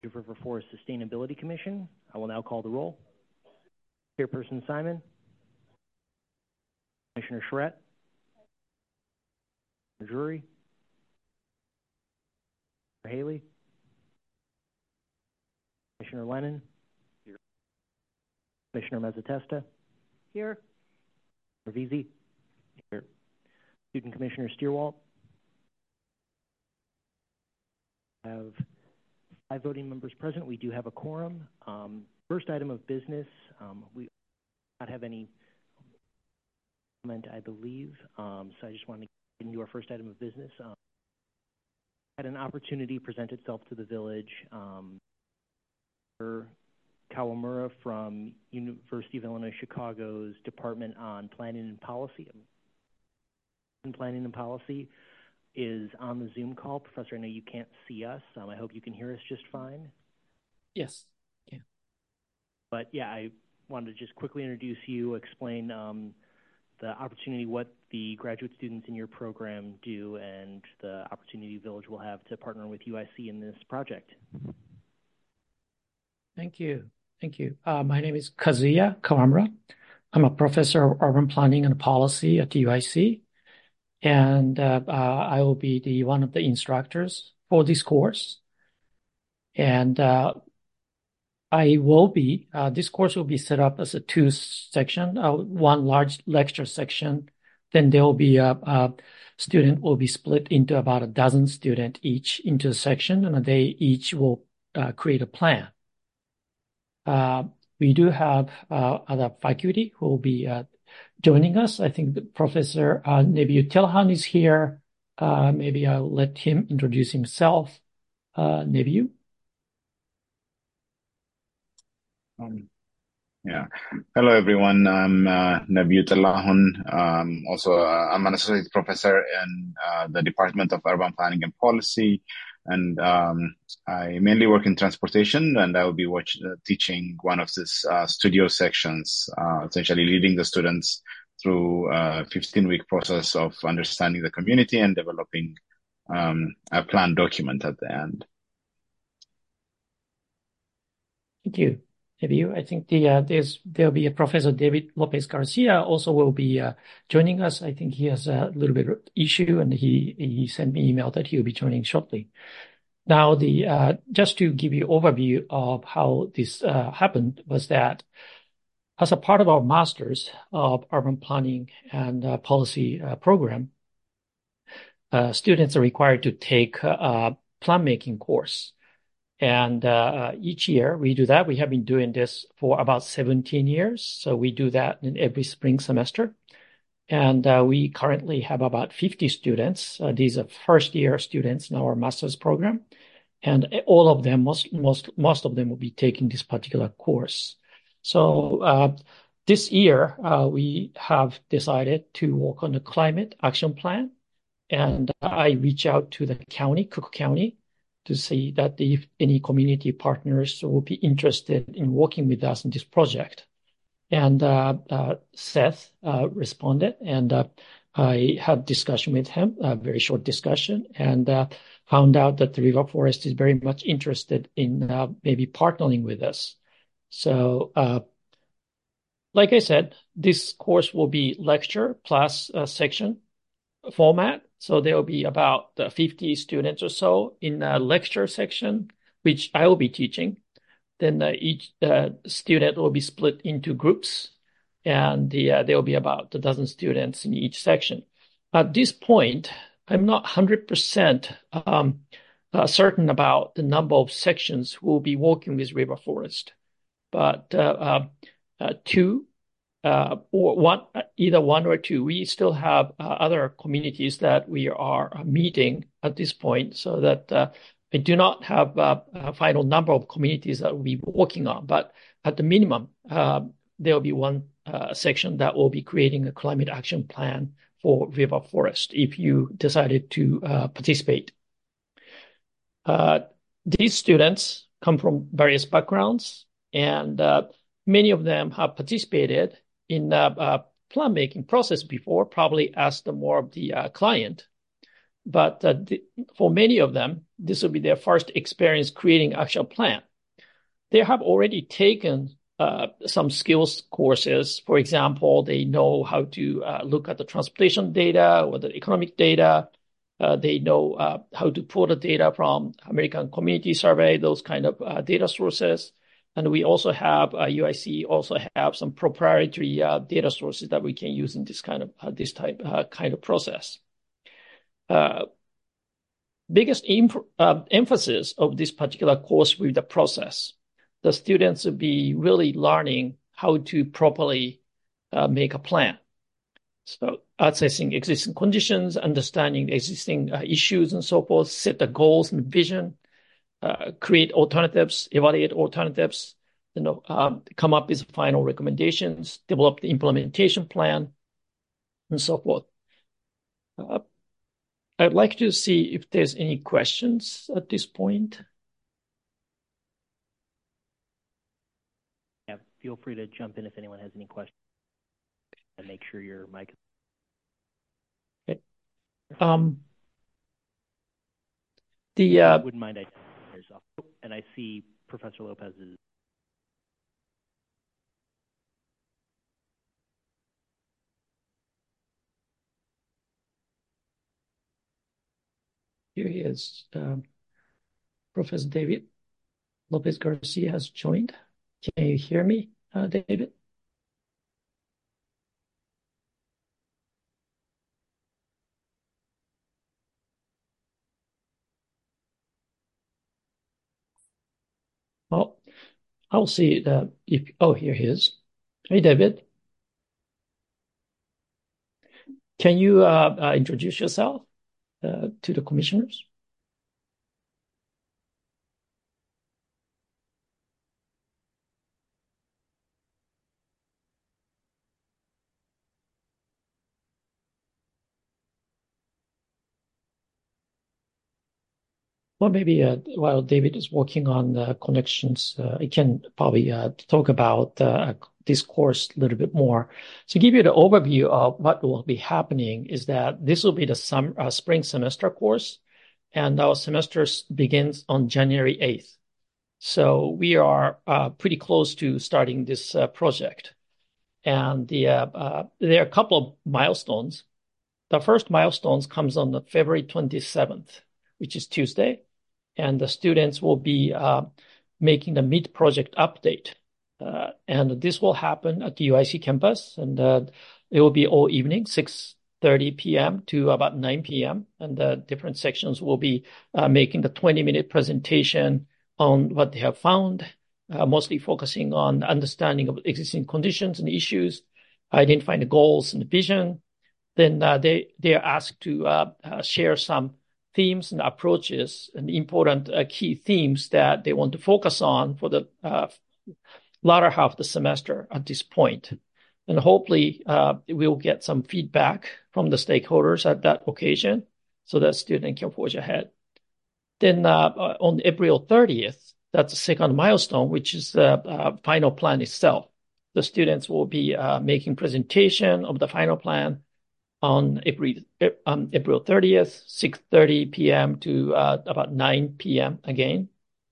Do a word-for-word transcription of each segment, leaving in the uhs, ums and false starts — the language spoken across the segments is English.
River Forest Sustainability Commission. I will now call the roll. Chairperson Simon, Commissioner Charette, Drury, Haley, Commissioner Lennon, here. Commissioner Mazzatesta, here. Ravisi, here. Student Commissioner Stierwalt. Have five voting members present. We do have a quorum. Um, first item of business, um, we do not have any comment, I believe. Um, so I just wanted to get into our first item of business. Um, had an opportunity present itself to the village. Um, Kawamura from University of Illinois Chicago's Department on Planning and Policy. Planning and Policy is on the Zoom call. Professor, I know you can't see us. Um, I hope you can hear us just fine. Yes. Yeah. But yeah, I wanted to just quickly introduce you, explain um, the opportunity, what the graduate students in your program do, and the opportunity Village will have to partner with U I C in this project. Thank you. Thank you. Uh, my name is Kazuya Kawamura. I'm a professor of urban planning and policy at U I C. And uh, uh, I will be the one of the instructors for this course. And uh, I will be, uh, this course will be set up as a two section, uh, one large lecture section. Then there will be a, a student will be split into about a dozen students each into a section, and they each will uh, create a plan. Uh, we do have uh, other faculty who will be uh, joining us. I think the Professor uh, Nebiu Telhan is here. Uh, maybe I'll let him introduce himself. Uh, Nebiu. Um, yeah. Hello, everyone. I'm uh, Nebiu Telhan. Um, also, uh, I'm an associate professor in uh, the Department of Urban Planning and Policy. And um, I mainly work in transportation, and I will be watch, uh, teaching one of these uh, studio sections, uh, essentially leading the students through a fifteen-week process of understanding the community and developing um, a plan document at the end. Thank you, Nebiu. I think the uh, there's there'll be a Professor David Lopez Garcia also will be uh, joining us. I think he has a little bit of issue, and he he sent me an email that he'll be joining shortly. Now, the uh, just to give you overview of how this uh, happened was that as a part of our Masters of Urban Planning and uh, Policy uh, program, uh, students are required to take a plan making course. And uh, each year we do that. We have been doing this for about seventeen years. So we do that in every spring semester. And uh, we currently have about fifty students. Uh, these are first year students in our master's program. And all of them, most, most, most of them will be taking this particular course. So uh, this year, uh, we have decided to work on a climate action plan. And I reach out to the county, Cook County, to see that if any community partners will be interested in working with us in this project. And uh, uh, Seth uh, responded, and uh, I had discussion with him, a very short discussion, and uh, found out that the River Forest is very much interested in uh, maybe partnering with us. So, uh, like I said, this course will be lecture plus a section format. So there will be about uh, fifty students or so in a lecture section, which I will be teaching. Then uh, each uh, student will be split into groups, and the, uh, there will be about a dozen students in each section. At this point, I'm not one hundred percent um, uh, certain about the number of sections who will be working with River Forest, but uh, uh, uh, two uh, or one, either one or two. We still have uh, other communities that we are meeting at this point, so that uh, I do not have uh, a final number of communities that we'll be working on, but at the minimum, uh, there will be one uh, section that will be creating a climate action plan for River Forest if you decided to uh, participate. Uh, these students come from various backgrounds, and uh, many of them have participated in a, a plan making process before, probably as the more of the uh, client. But uh, the, for many of them, this will be their first experience creating actual plan. They have already taken uh, some skills courses. For example, they know how to uh, look at the transportation data or the economic data. Uh, they know uh, how to pull the data from American Community Survey, those kind of uh, data sources. And we also have, uh, U I C also have some proprietary uh, data sources that we can use in this kind of, uh, this type, uh, kind of process. Uh, biggest imp- uh, emphasis of this particular course will be the process. The students will be really learning how to properly uh, make a plan. So assessing existing conditions, understanding existing uh, issues and so forth, set the goals and vision, uh, create alternatives, evaluate alternatives, you know, um, come up with final recommendations, develop the implementation plan, and so forth. Uh, I'd like to see if there's any questions at this point. Yeah, feel free to jump in if anyone has any questions. And make sure your mic. Okay. Um, the uh, wouldn't mind identifying yourself. And I see Professor Lopez's. Here he is. Um, Professor David Lopez Garcia has joined. Can you hear me, uh, David? Well, I'll see uh, if, oh, here he is. Hey, David. Can you uh, uh, introduce yourself uh, to the commissioners? Well, maybe uh, while David is working on uh, connections, uh, I can probably uh, talk about uh, this course a little bit more. To give you the overview of what will be happening is that this will be the sum, uh, spring semester course, and our semester begins on January eighth. So we are uh, pretty close to starting this uh, project. And the, uh, uh, there are a couple of milestones. The first milestone comes on the February twenty-seventh, which is Tuesday. And the students will be uh, making the mid-project update. Uh, and this will happen at the U I C campus. And uh, it will be all evening, six thirty p.m. to about nine p.m. And the different sections will be uh, making the twenty-minute presentation on what they have found, uh, mostly focusing on understanding of existing conditions and issues, identifying the goals and the vision. Then uh, they, they are asked to uh, uh, share some themes and approaches and important uh, key themes that they want to focus on for the uh, latter half of the semester at this point. And hopefully uh, we'll get some feedback from the stakeholders at that occasion so that students can forge ahead. Then uh, on April thirtieth, that's the second milestone, which is the uh, final plan itself. The students will be uh, making presentation of the final plan on April, um, April thirtieth, six thirty p.m. to uh, about nine p.m. again.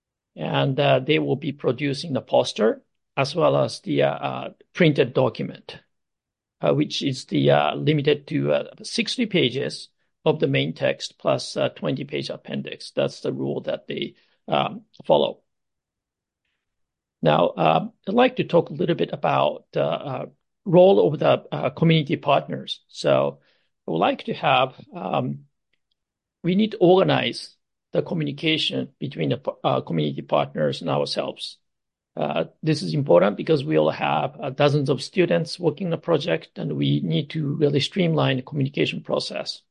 And uh, they will be producing the poster as well as the uh, uh, printed document, uh, which is the uh, limited to uh, sixty pages of the main text plus a twenty page appendix. That's the rule that they um, follow. Now, uh, I'd like to talk a little bit about uh, uh, role of the uh, community partners. So I would like to have, um, we need to organize the communication between the uh, community partners and ourselves. Uh, this is important because we will have uh, dozens of students working on the project, and we need to really streamline the communication process.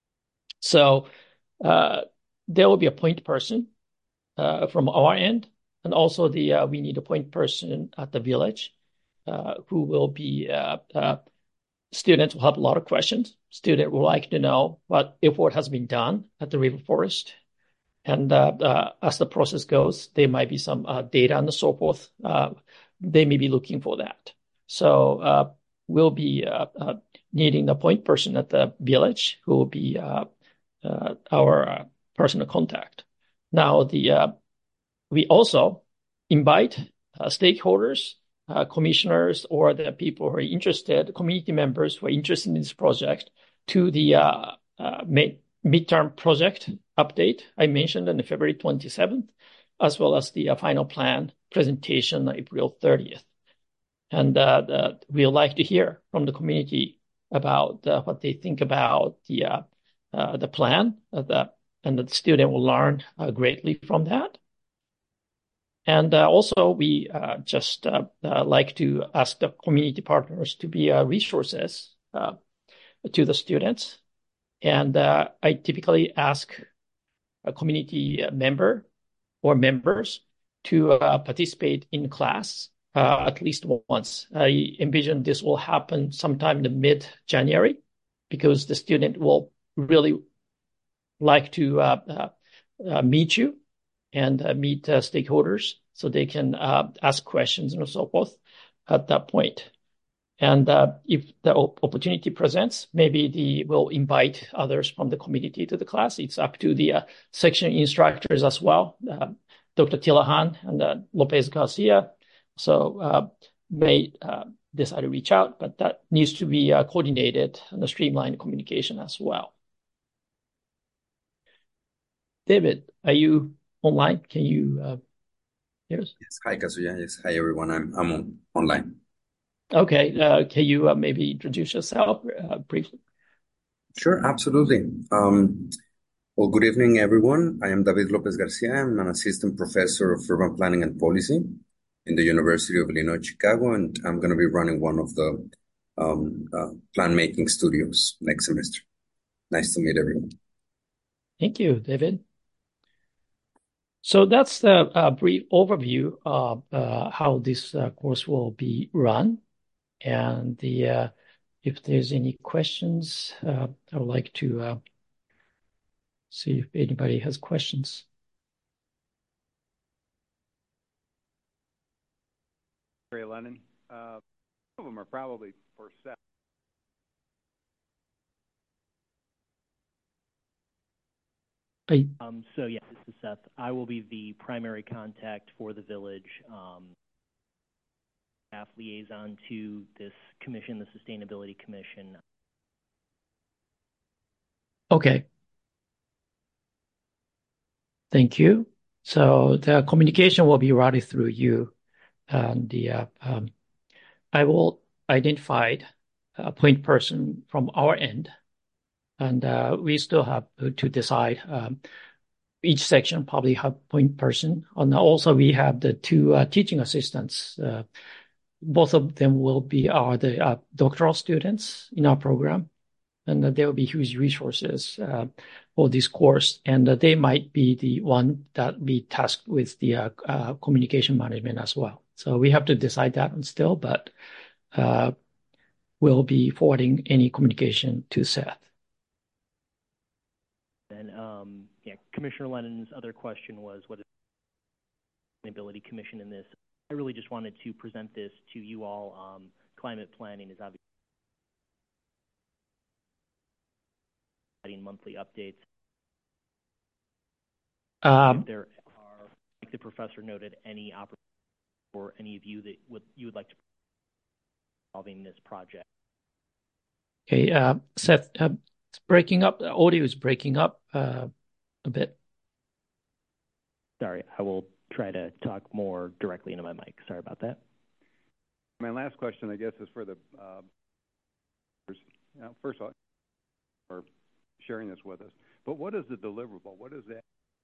So uh, there will be a point person uh, from our end, and also the uh, we need a point person at the village uh, who will be uh, uh, students will have a lot of questions. Students would like to know what effort has been done at the river forest. And uh, uh, as the process goes, there might be some uh, data and so forth. Uh, they may be looking for that. So uh, we'll be uh, uh, needing a point person at the village who will be uh, uh, our uh, person of contact. Now, the uh, we also invite uh, stakeholders, uh, commissioners, or the people who are interested, community members who are interested in this project, to the uh, uh, mid- midterm project update I mentioned on February twenty-seventh, as well as the uh, final plan presentation on April thirtieth. And uh, the, we'd like to hear from the community about uh, what they think about the uh, uh, the plan, uh, the, and the student will learn uh, greatly from that. And uh, also, we uh, just uh, uh, like to ask the community partners to be uh, resources uh, to the students. And uh, I typically ask a community member or members to uh, participate in class uh, at least once. I envision this will happen sometime in the mid-January, because the student will really like to uh, uh, uh, meet you and uh, meet uh, stakeholders, so they can uh, ask questions and so forth at that point. And uh, if the opportunity presents, maybe the, we'll invite others from the community to the class. It's up to the uh, section instructors as well, uh, Doctor Tillahan and uh, Lopez Garcia. So uh, may uh, decide to reach out, but that needs to be uh, coordinated and a streamlined communication as well. David, are you online? Can you uh, hear us? Yes. Hi, Kazuya. Yes. Hi, everyone. I'm I'm on, online. Okay. Uh, can you uh, maybe introduce yourself uh, briefly? Sure, absolutely. Um, well, good evening, everyone. I am David Lopez Garcia. I'm an assistant professor of urban planning and policy in the University of Illinois, Chicago, and I'm going to be running one of the um, uh, plan-making studios next semester. Nice to meet everyone. Thank you, David. So that's the uh, brief overview of uh, how this uh, course will be run. And the uh, if there's any questions, uh, I would like to uh, see if anybody has questions. Gary Lennon. Uh, some of them are probably for Seth. I, Um, so yeah, this is Seth. I will be the primary contact for the village, um, staff liaison to this commission, the Sustainability Commission. okay. Thank you. So the communication will be routed through you, and the uh, um, I will identify a point person from our end, and uh, we still have to decide. Um, each section probably have point person, and also we have the two uh, teaching assistants. Uh, both of them will be are the uh, doctoral students in our program, and uh, there will be huge resources uh, for this course, and uh, they might be the one that be tasked with the uh, uh, communication management as well. So we have to decide that one still, but uh, we'll be forwarding any communication to Seth. And um, yeah, Commissioner Lennon's other question was, what is the Sustainability Commission in this? I really just wanted to present this to you all. Um, climate planning is obviously monthly updates. Um, if there are, like the professor noted, any opportunity for any of you that would you would like to solving this project. Okay, uh, Seth, uh, it's breaking up. The audio is breaking up uh, a bit. Sorry, I will try to talk more directly into my mic. Sorry about that. My last question, I guess, is for the uh, you know, first of all, for sharing this with us. But what is the deliverable? What is that?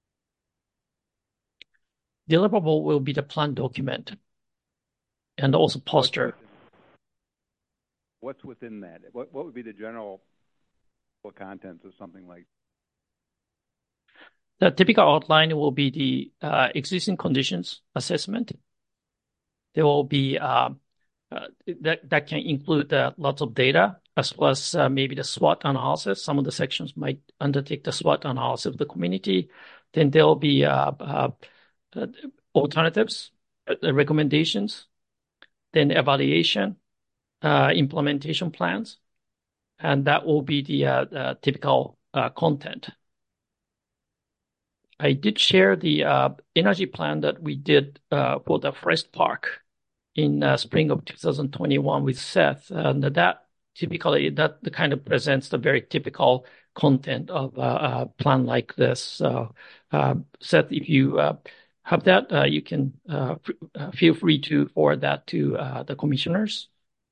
Deliverable will be the plan document and also poster. What's within, what's within that? What what would be the general contents of something like that? The typical outline will be the uh, existing conditions assessment. There will be uh, uh, that that can include uh, lots of data, as well as uh, maybe the SWOT analysis. Some of the sections might undertake the SWOT analysis of the community. Then there will be uh, uh, uh, alternatives, uh, recommendations, then evaluation, uh, implementation plans, and that will be the, uh, the typical uh, content. I did share the uh, energy plan that we did uh, for the Forest Park in uh, spring of two thousand twenty-one with Seth. And that typically, that kind of presents the very typical content of uh, a plan like this. So, uh, Seth, if you uh, have that, uh, you can uh, f- feel free to forward that to uh, the commissioners.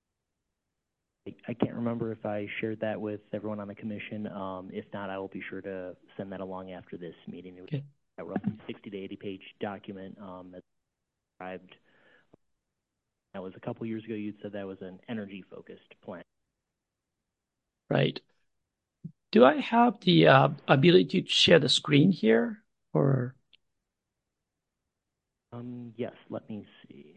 I can't remember if I shared that with everyone on the commission. Um, if not, I will be sure to send that along after this meeting. It was Okay. a roughly sixty to eighty page document um, that described. That was a couple years ago. You'd said that was an energy focused plan. Right. Do I have the uh, ability to share the screen here, or? Um, yes. Let me see.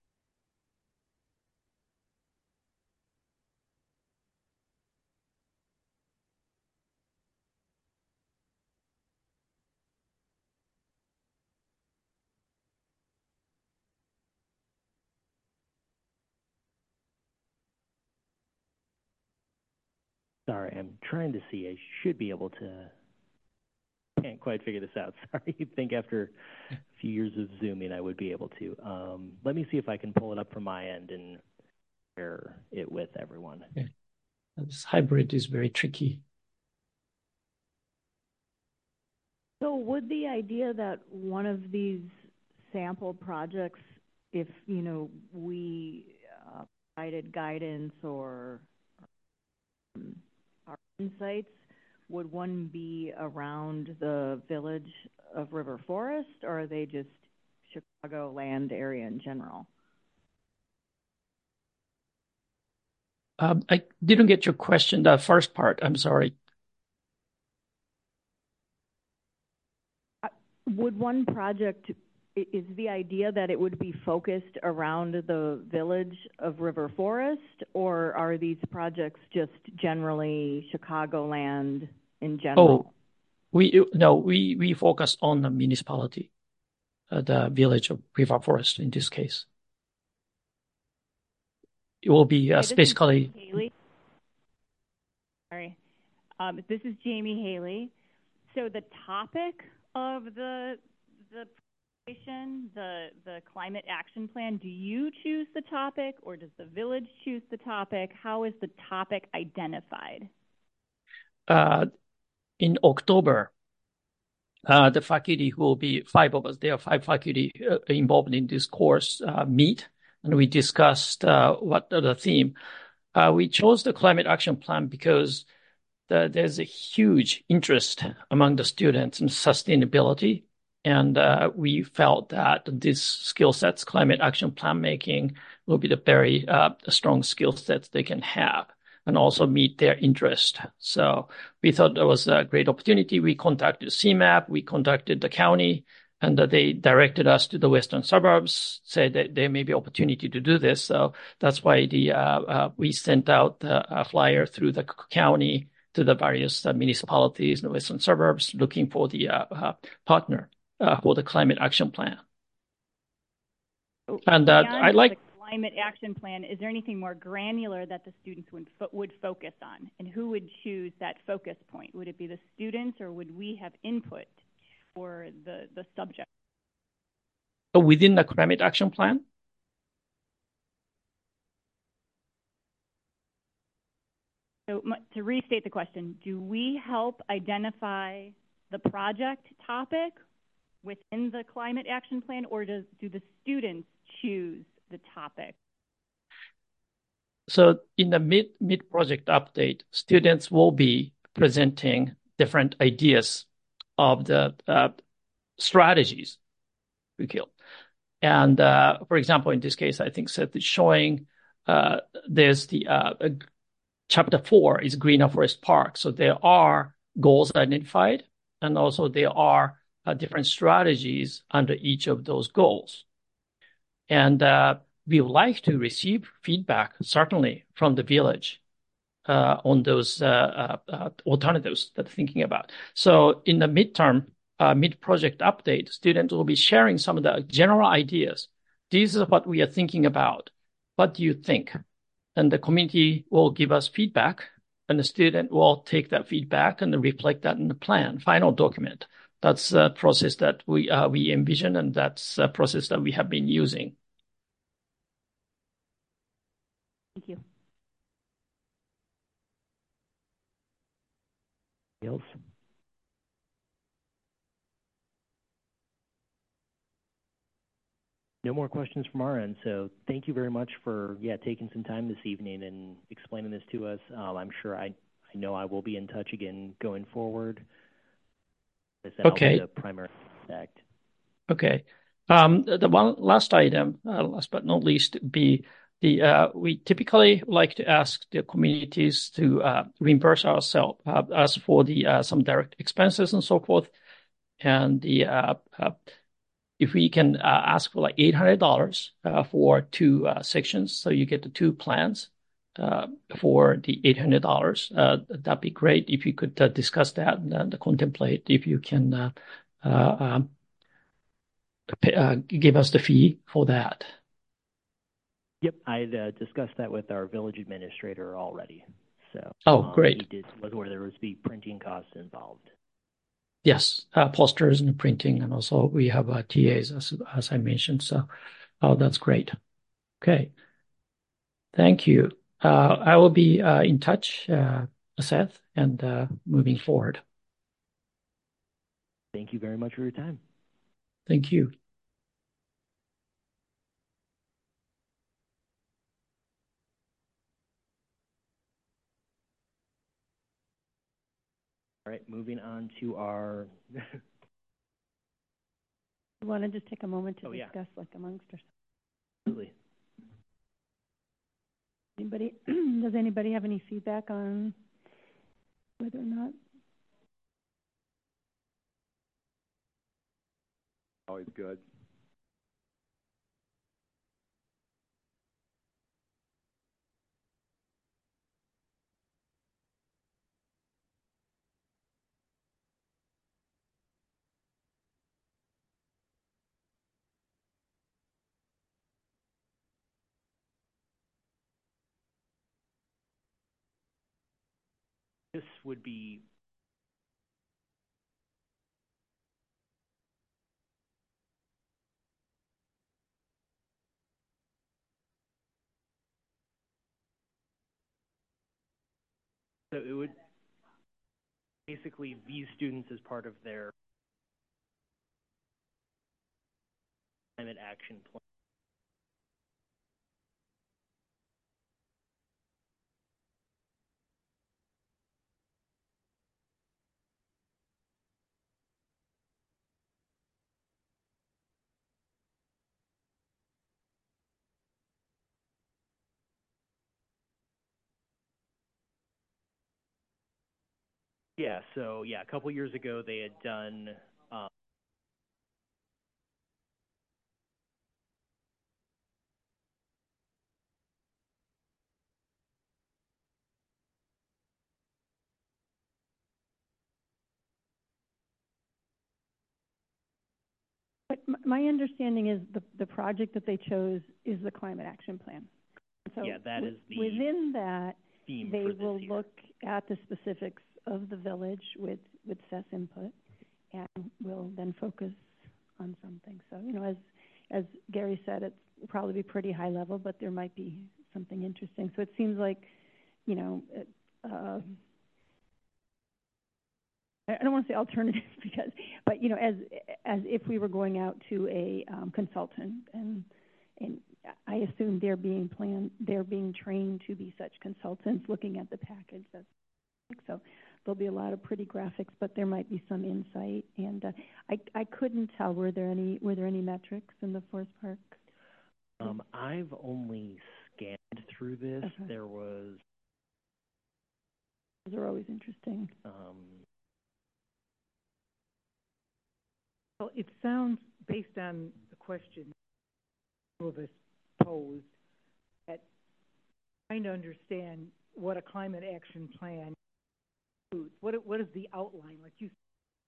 Sorry, I'm trying to see. I should be able to. Can't quite figure this out. Sorry. You'd think after a few years of Zooming, I would be able to. Um, let me see if I can pull it up from my end and share it with everyone. Okay. This hybrid is very tricky. So would the idea that one of these sample projects, if, you know, we uh, provided guidance or um, our insights, would one be around the village of River Forest, or are they just Chicago land area in general? Um, I didn't get your question, the first part. I'm sorry. Uh, would one project, is the idea that it would be focused around the village of River Forest, or are these projects just generally Chicagoland in general? Oh, we no, we we focus on the municipality, uh, the village of River Forest in this case. It will be uh, Hi, this is basically. Haley. Sorry, um, this is Jamie Haley. So the topic of the the presentation, the the climate action plan, do you choose the topic, or does the village choose the topic? How is the topic identified? Uh, in October, uh, the faculty who will be five of us, there are five faculty uh, involved in this course, uh, meet, and we discussed uh, what the theme. Uh, we chose the climate action plan because the, there's a huge interest among the students in sustainability. And uh, we felt that these skill sets, climate action plan making, will be the very uh, strong skill sets they can have and also meet their interest. So we thought that was a great opportunity. We contacted C MAP, we contacted the county, and uh, they directed us to the western suburbs, said that there may be opportunity to do this. So that's why the uh, uh, we sent out a flyer through the county to the various uh, municipalities in the western suburbs looking for the uh, uh, partner uh, for the climate action plan. And uh, I like the climate action plan. Is there anything more granular that the students would fo- would focus on, and who would choose that focus point? Would it be the students, or would we have input for the the subject? within the climate action plan? So to restate the question, do we help identify the project topic within the climate action plan, or does do the students choose the topic? So in the mid mid project update, students will be presenting different ideas of the uh, strategies we kill. And uh, for example, in this case, I think Seth is showing uh, there's the uh, chapter four is Greener Forest Park. So there are goals identified, and also there are uh, different strategies under each of those goals. And uh, we would like to receive feedback, certainly, from the village uh, on those uh, uh, alternatives that they're thinking about. So in the midterm, uh, mid-project update, students will be sharing some of the general ideas. This is what we are thinking about. What do you think? And the community will give us feedback, and the student will take that feedback and reflect that in the plan, final document That's a process that we uh, we envision, and that's a process that we have been using. Thank you. Else? No more questions from our end. So thank you very much for yeah taking some time this evening and explaining this to us. Um, I'm sure I I know I will be in touch again going forward. As I said, Okay. I'll be the primary contact. Okay. Um, the, the one last item, uh, last but not least, be the uh, we typically like to ask the communities to uh, reimburse ourselves uh, us for the uh, some direct expenses and so forth, and the uh, uh, if we can uh, ask for like eight hundred dollars uh, for two uh, sections, so you get the two plans uh, for the eight hundred dollars. Uh, that'd be great if you could uh, discuss that and uh, contemplate if you can uh, uh, um, pay, uh, give us the fee for that. Yep, I'd uh, discussed that with our village administrator already. So Oh, um, great. he did was where there was be printing costs involved. Yes, uh, posters and printing, and also we have uh, T As as as I mentioned. So, oh, that's great. Okay, thank you. Uh, I will be uh, in touch, uh, Seth, and uh, moving forward. Thank you very much for your time. Thank you. All right, moving on to our. You want to just take a moment to Oh, yeah. discuss, like, amongst ourselves? Absolutely. Anybody, does anybody have any feedback on whether or not? Always good. This would be. So it would basically these students as part of their climate action plan. Yeah, so yeah, a couple years ago they had done um, But m- my understanding is the, the project that they chose is the climate action plan. So yeah, that w- is the within that, theme they for this will year. look at the specifics of the village with, with Seth's input, and will then focus on something. So, you know, as, as Gary said, it's probably be pretty high level, but there might be something interesting. So it seems like, you know, it, uh, I don't want to say alternative because, but you know, as as if we were going out to a um, consultant, and and I assume they're being planned, they're being trained to be such consultants, looking at the package. That's so there'll be a lot of pretty graphics, but there might be some insight. And uh, I I couldn't tell, were there any were there any metrics in the Forest Park? Um, I've only scanned through this. Okay. There was. Those are always interesting. Um, Well, it sounds, based on the question two of us posed, that trying to understand what a climate action plan includes. What, what is the outline? Like you said,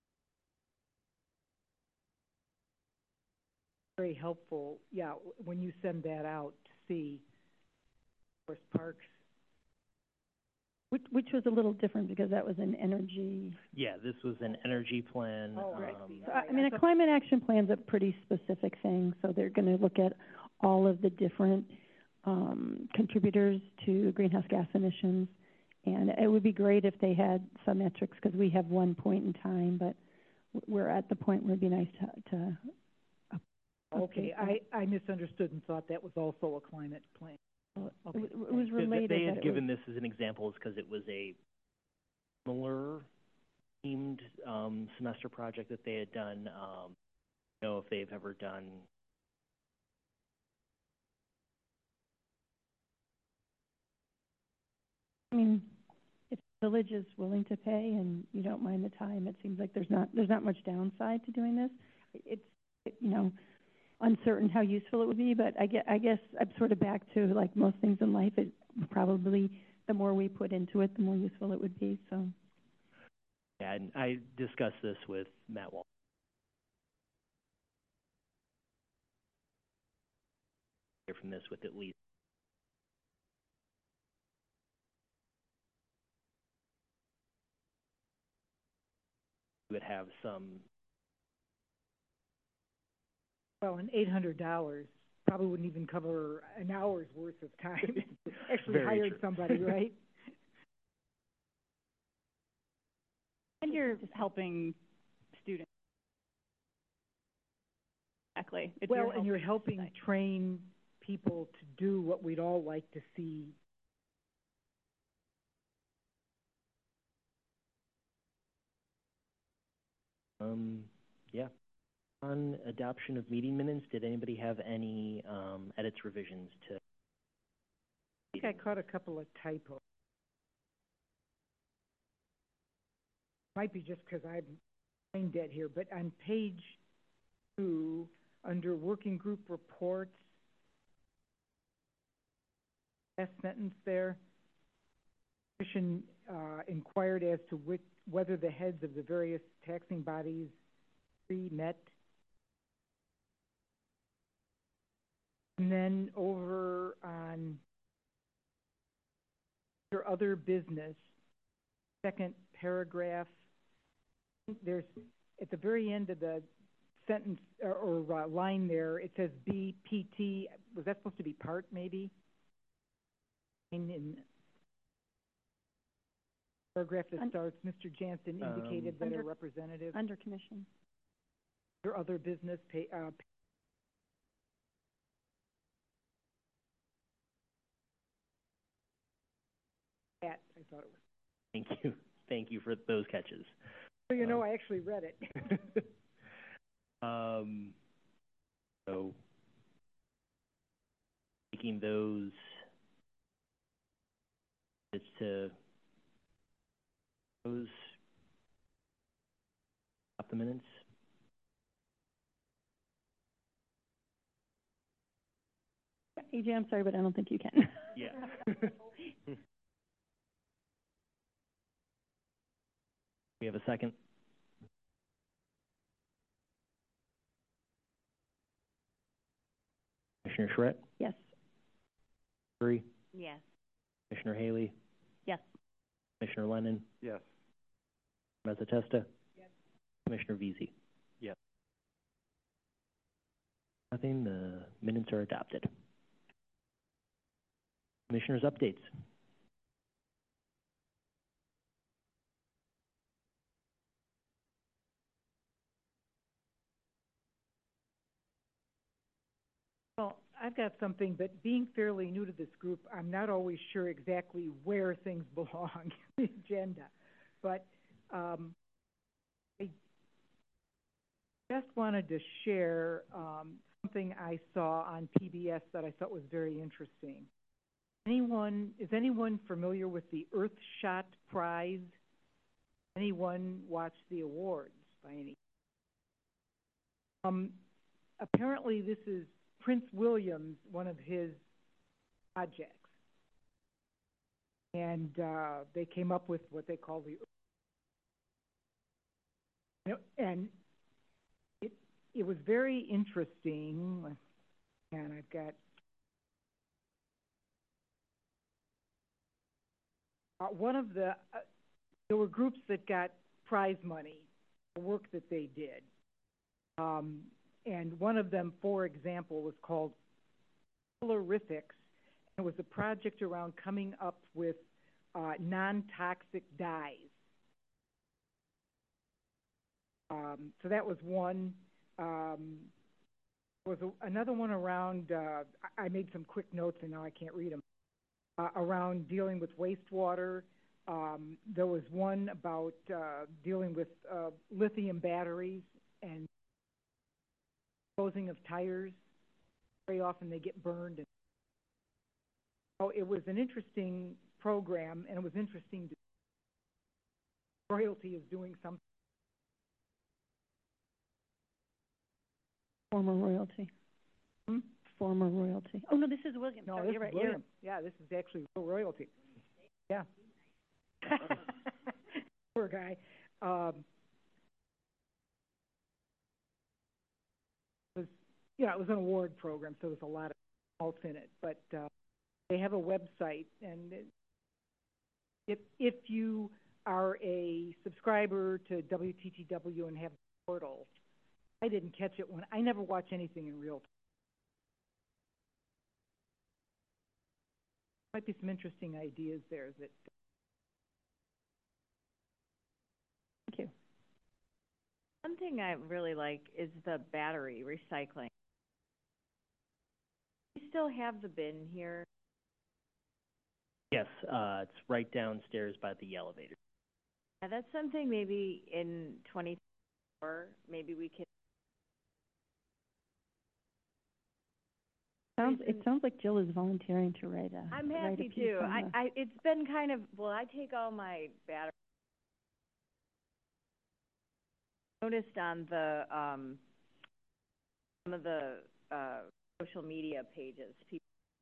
very helpful, yeah, when you send that out to see Forest Parks Which, which was a little different because that was an energy. Yeah, this was an energy plan. Oh, right. um, So, I I mean, a climate action plan's a pretty specific thing, so they're going to look at all of the different um, contributors to greenhouse gas emissions. And it would be great if they had some metrics because we have one point in time, but we're at the point where it'd be nice to. to Okay, I, I misunderstood and thought that was also a climate plan. Okay. It, it was They- related. They had but it given was, this as an example because it was a similar themed um, semester project that they had done. Um, I don't know if they've ever done. I mean, if the village is willing to pay and you don't mind the time, it seems like there's not there's not much downside to doing this. It's it, you know uncertain how useful it would be, but I guess, I guess I'm sort of back to like most things in life. It probably the more we put into it, the more useful it would be. So. Yeah, and I discussed this with Matt Wall. From this with at least we would have some. Well, and eight hundred dollars probably wouldn't even cover an hour's worth of time. Actually Very hired true. somebody, right? And you're helping students. Exactly. It's Well, your and you're helping helping society. train people to do what we'd all like to see. Um, yeah. On adoption of meeting minutes, did anybody have any um, edits, revisions to? I think I caught a couple of typos. Might be just because I'm brain dead here, but on page two, under working group reports, last sentence there, Commission uh, inquired as to which, whether the heads of the various taxing bodies met. And then over on your other business, second paragraph, there's at the very end of the sentence or, or uh, line there, it says B P T. Was that supposed to be part maybe? In, in paragraph that Un- starts, Mister Jansen indicated Um, that Under- a representative Under commission. or other business pay, uh, Pat, I thought it was. Thank you. Thank you for those catches. So you know, Um, I actually read it. um, so taking those is to those up the minutes. A J, I'm sorry, but I don't think you can. Yeah. We have a second. Commissioner Schreck, Yes. Curry, Yes. Commissioner Haley, Yes. Commissioner Lennon, Yes. Mezzatesta, yes. Commissioner Veazey. Yes. Nothing. The minutes are adopted. Commissioners' updates. Well, I've got something, but being fairly new to this group, I'm not always sure exactly where things belong in the agenda. But um, I just wanted to share um, something I saw on P B S that I thought was very interesting. Anyone, is anyone familiar with the Earthshot Prize? Anyone watch the awards by any? Um, apparently this is Prince William's, one of his projects. And uh, they came up with what they call the, and it, it was very interesting. And I've got, Uh, one of the, uh, there were groups that got prize money for work that they did. Um, and one of them, for example, was called Colorifics. It was a project around coming up with uh, non-toxic dyes. Um, so that was one. Um, there was a, another one around, uh, I I made some quick notes and now I can't read them, uh, around dealing with wastewater. Um, there was one about uh, dealing with uh, lithium batteries and disposing of tires. Very often they get burned. And so it was an interesting program, and it was interesting to royalty is doing something. Former royalty. Hmm? Former royalty. Oh, no, this is William. No, Sorry, this you're is right. William. Yeah, this is actually real royalty. Yeah. Poor guy. Um, it was, yeah, it was an award program, so there was a lot of faults in it. But uh, they have a website, and it, if if you are a subscriber to W T T W and have the portal, I didn't catch it when I never watch anything in real time. Might be some interesting ideas there that. Thank you. One thing I really like is the battery recycling. We still have the bin here. Yes, uh, it's right downstairs by the elevator. Yeah, that's something maybe in twenty-four, maybe we can. Sounds, it sounds like Jill is volunteering to write a. I'm write a happy piece to. on I, the- I, it's been kind of, well, I take all my batteries. Noticed on the, um, some of the, uh, social media pages, people.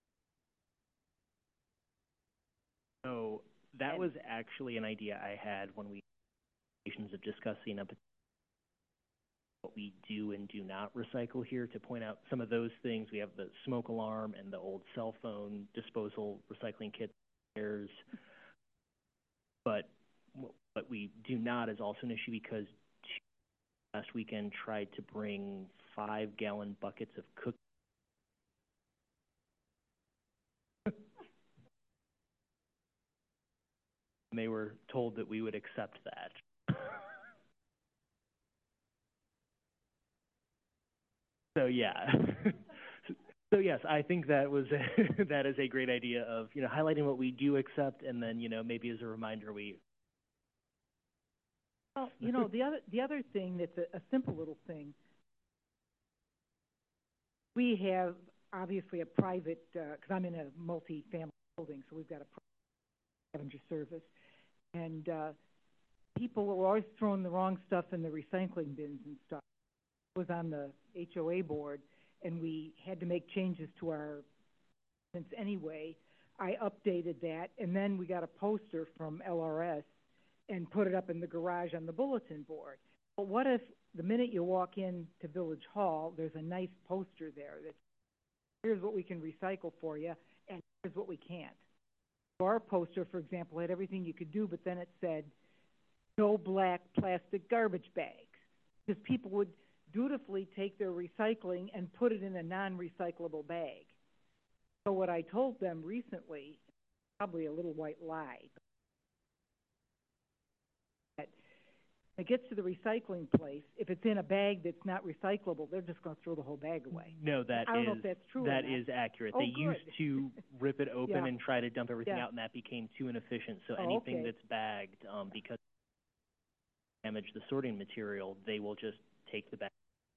So that And- was actually an idea I had when we of discussing up what we do and do not recycle here, to point out some of those things. We have the smoke alarm and the old cell phone disposal recycling kit there's but what we do not is also an issue because last weekend tried to bring five gallon buckets of cookies. And they were told that we would accept that. So yeah, so yes, I think that was a, that is a great idea of, you know, highlighting what we do accept, and then, you know, maybe as a reminder we. Well, you know, the other the other thing that's a, a simple little thing. We have obviously a private, because uh, I'm in a multi-family building, so we've got a scavenger service, and uh, people were always throwing the wrong stuff in the recycling bins and stuff. Was on the H O A board, and we had to make changes to our since anyway. I updated that, and then we got a poster from L R S and put it up in the garage on the bulletin board. But what if the minute you walk in to Village Hall, there's a nice poster there that here's what we can recycle for you, and here's what we can't. So our poster, for example, had everything you could do, but then it said no black plastic garbage bags, because people would dutifully take their recycling and put it in a non-recyclable bag. So what I told them recently, probably a little white lie, that when it gets to the recycling place, if it's in a bag that's not recyclable, they're just going to throw the whole bag away. No, that I don't is know if that's true or that not. is accurate. Oh, they good. used to rip it open Yeah. and try to dump everything Yeah. out, and that became too inefficient. So Oh, anything okay. that's bagged, um, because damage the sorting material, they will just take the bag.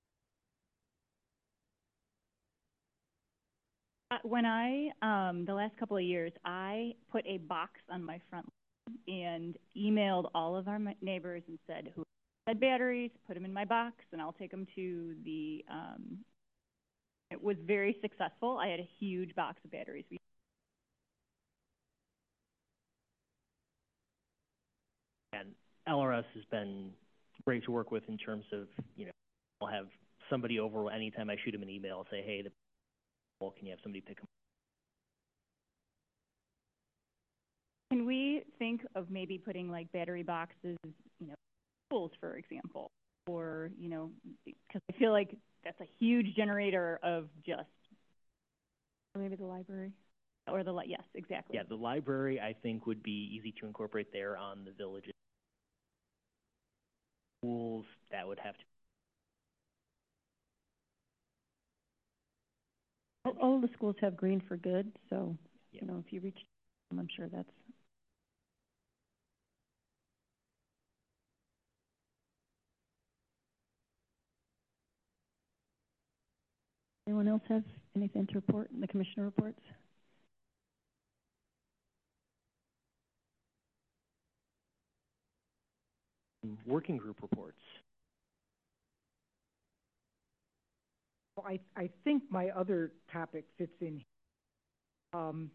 Uh, when I, um, the last couple of years, I put a box on my front lawn and emailed all of our m- neighbors and said, who had batteries, put them in my box, and I'll take them to the, um, it was very successful. I had a huge box of batteries. We And L R S has been great to work with in terms of, you know, I'll have somebody over anytime I shoot them an email, say, hey, the can you have somebody pick them up? Can we I think of maybe putting like battery boxes, you know, schools, for example, or, you know, because I feel like that's a huge generator of just. Or maybe the library. Or the, li- yes, exactly. Yeah, the library, I think, would be easy to incorporate there on the villages. Schools, that would have to. All, all the schools have Green for Good, so, Yeah. you know, if you reach them, I'm sure that's. Anyone else have anything to report in the commissioner reports? Working group reports. Well, I, I think my other topic fits in. Um,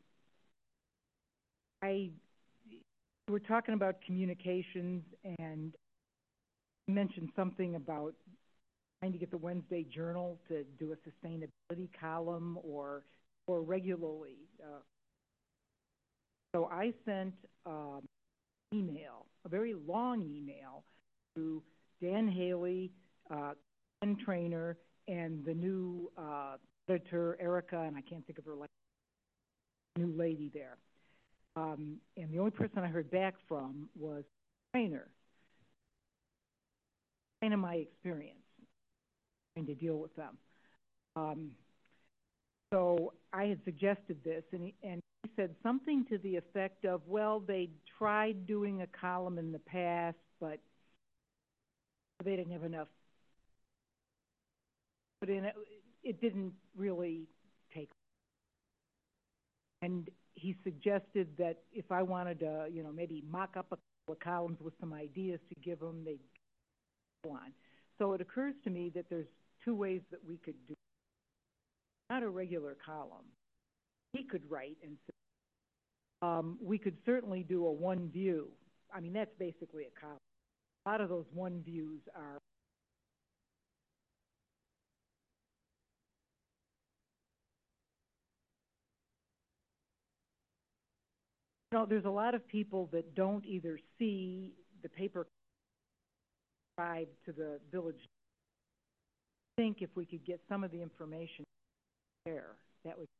I, we're talking about communications, and mentioned something about trying to get the Wednesday Journal to do a sustainability column or, or regularly. Uh, so I sent um, email, a very long email, to Dan Haley, uh, Ken Trainer, and the new uh, editor, Erica, and I can't think of her last new lady there. Um, and the only person I heard back from was Trainer. Kind of my experience trying to deal with them. Um, so I had suggested this, and he, and he said something to the effect of, well, they tried doing a column in the past, but they didn't have enough. But in it, it didn't really take. And he suggested that if I wanted to, you know, maybe mock up a couple of columns with some ideas to give them, they'd go on. So it occurs to me that there's two ways that we could do. Not a regular column. He could write and say, um, we could certainly do a one view. I mean, that's basically a column. A lot of those one views are you know, there's a lot of people that don't either see the paper subscribe to the village. I think if we could get some of the information there, that would.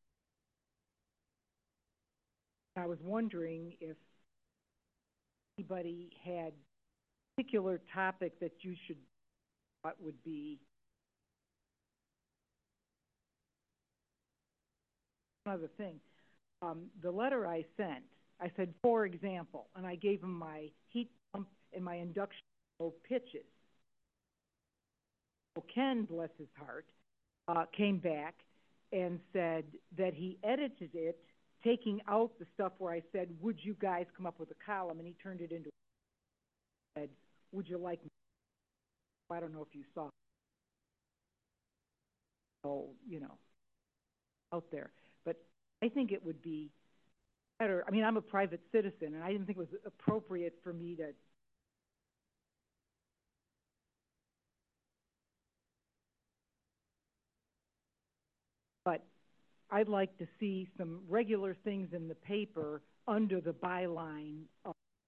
I was wondering if anybody had a particular topic that you should thought would be another thing. Um, the letter I sent, I said, for example, and I gave him my heat pump and my induction pitches. So Ken, bless his heart, uh, came back and said that he edited it, taking out the stuff where I said, would you guys come up with a column? And he turned it into, said, would you like me? I don't know if you saw. So, you know, out there. But I think it would be better. I mean, I'm a private citizen, and I didn't think it was appropriate for me to but I'd like to see some regular things in the paper under the byline of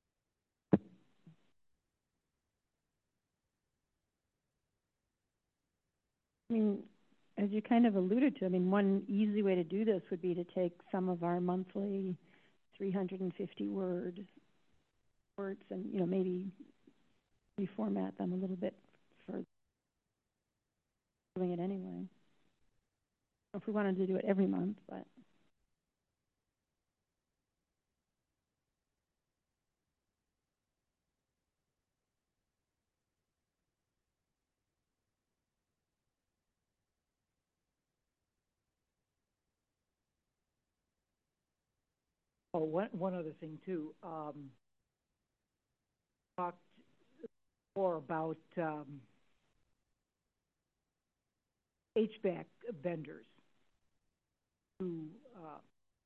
I mean, as you kind of alluded to, I mean, one easy way to do this would be to take some of our monthly three hundred fifty word words and, you know, maybe reformat them a little bit for doing it anyway. If we wanted to do it every month, but. oh, one, one other thing too. Um, talked more about um, H V A C vendors who uh,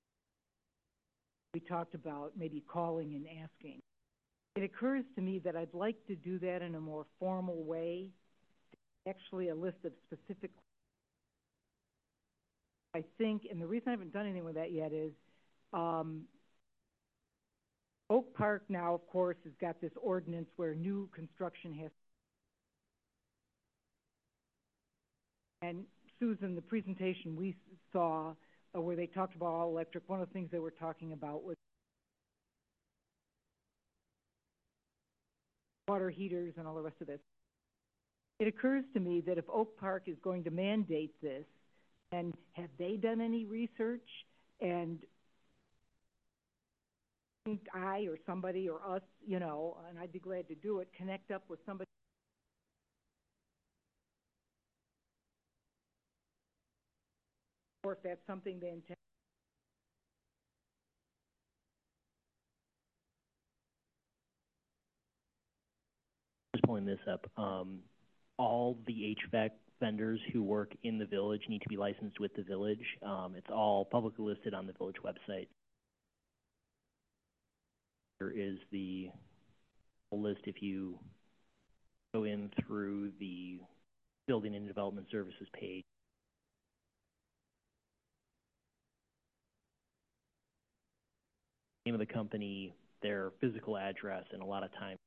we talked about maybe calling and asking. It occurs to me that I'd like to do that in a more formal way, actually a list of specific. I think, and the reason I haven't done anything with that yet is um, Oak Park now, of course, has got this ordinance where new construction has. And Susan, the presentation we saw uh, where they talked about all electric, one of the things they were talking about was water heaters and all the rest of this. It occurs to me that if Oak Park is going to mandate this, and have they done any research? And I or somebody or us, you know, and I'd be glad to do it, connect up with somebody. Or if that's something they intend. Just pulling this up. Um, all the H V A C vendors who work in the village need to be licensed with the village. Um, it's all publicly listed on the village website. There is the list if you go in through the Building and Development Services page. Name of the company, their physical address, and a lot of times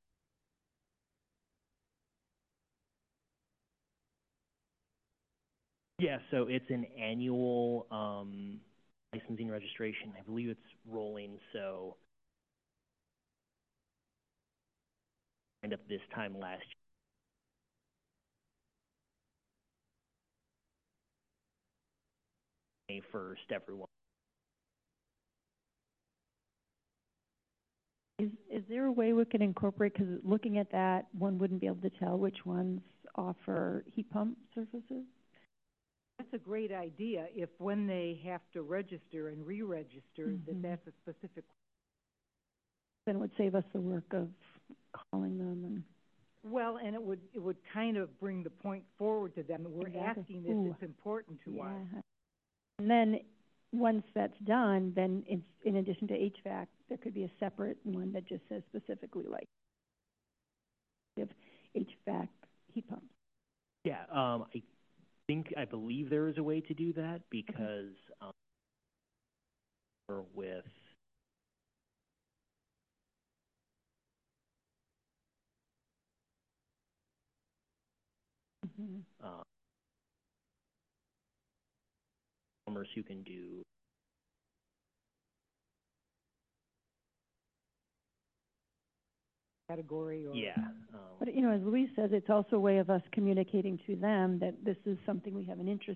yeah, so it's an annual um, licensing registration. I believe it's rolling, so end up this time last year. May first, everyone. Is, is there a way we can incorporate, because looking at that, one wouldn't be able to tell which ones offer heat pump services? That's a great idea if when they have to register and re-register, Mm-hmm. that that's a specific. Then it would save us the work of calling them. And Well, and it would it would kind of bring the point forward to them that we're Exactly. asking this, Ooh. it's important to yeah. us. And then once that's done, then it's, in addition to H V A C, there could be a separate one that just says specifically like H V A C heat pumps. Yeah, um, I think, I believe there is a way to do that because um, or with Mm-hmm. uh, plumbers who can do Category or yeah. Um, But, you know, as Louise says, it's also a way of us communicating to them that this is something we have an interest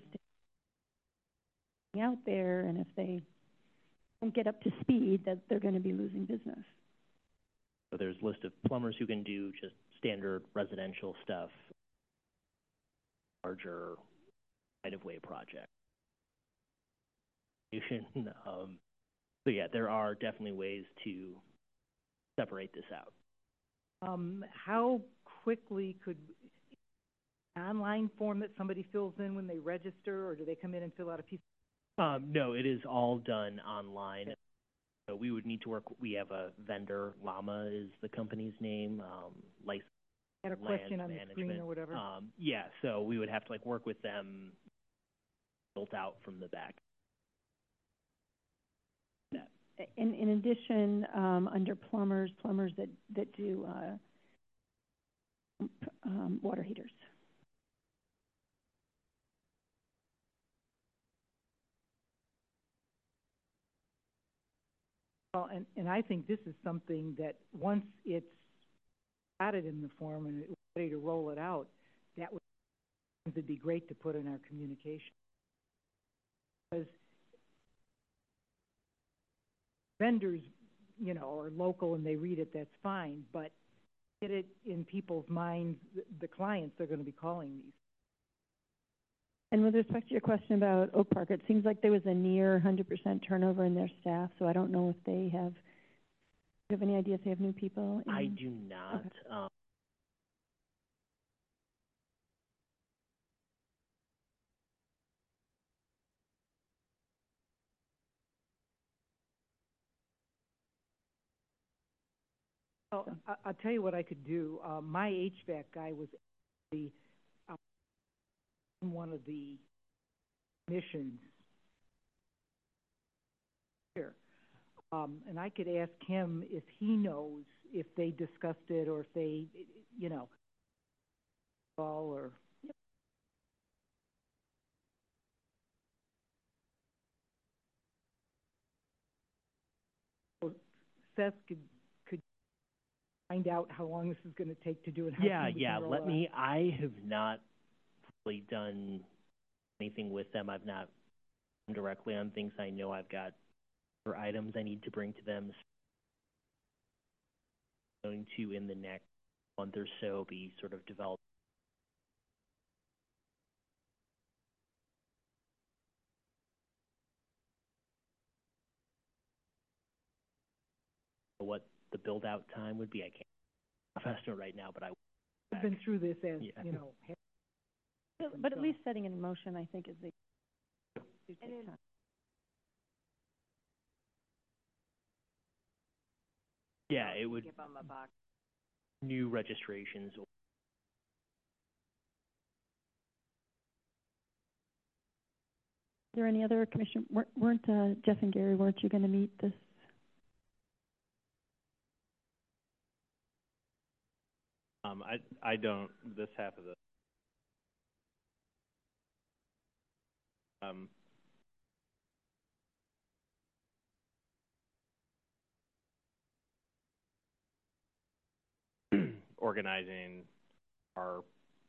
in out there, and if they don't get up to speed, that they're going to be losing business. So there's a list of plumbers who can do just standard residential stuff, larger right-of-way project. um, so yeah, there are definitely ways to separate this out. um, how quickly could an online form that somebody fills in when they register, or do they come in and fill out a piece? Um, no, it is all done online. So we would need to work. We have a vendor. Llama is the company's name. Um, license. Had a question on the management. screen or whatever. Um, yeah, so we would have to like work with them, built out from the back. That. In, in addition, um, under plumbers, plumbers that, that do uh, um, water heaters. Well, and, and I think this is something that once it's added in the form and it's ready to roll it out, that would it'd be great to put in our communication. Because vendors, you know, are local and they read it, that's fine, but get it in people's minds, the, the clients they're going to be calling these. And with respect to your question about Oak Park, it seems like there was a near one hundred percent turnover in their staff, so I don't know if they have, do you have any idea if they have new people? In? I do not. Okay. Um, Well, I, I'll tell you what I could do. Uh, my H V A C guy was the, uh, one of the missions here. Um, and I could ask him if he knows if they discussed it or if they, you know, all or. Seth could could find out how long this is going to take to do and how Yeah, soon we yeah. can roll Let out. me. I have not really done anything with them. I've not done directly on things. I know I've got other items I need to bring to them. Going to in the next month or so be sort of developed. What the build out time would be, I can't professional right now, but I. I've been through this as Yeah. you know. But, but at least setting it in motion, I think, is the. do take time. Yeah, it would. Give them a box. New registrations. Is there any other commission? Weren't, weren't uh, Jeff and Gary? Weren't you going to meet this? Um, I I don't this half of the um. organizing our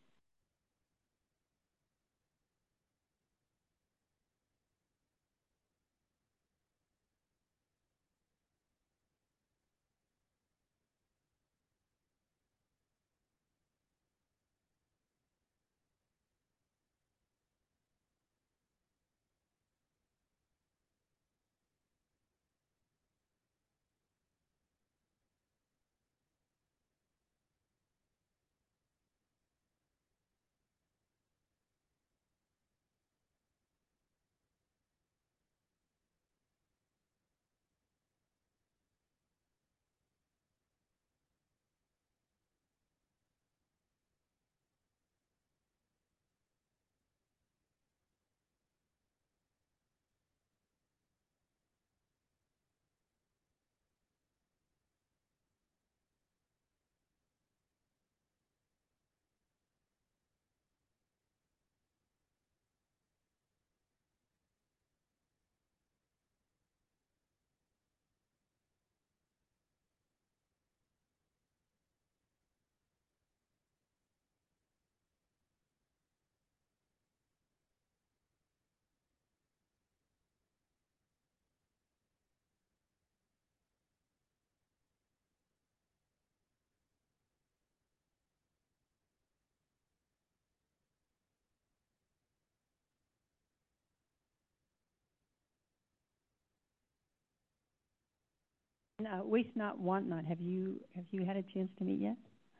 Uh, Waste Not, Want Not. Have you have you had a chance to meet yet?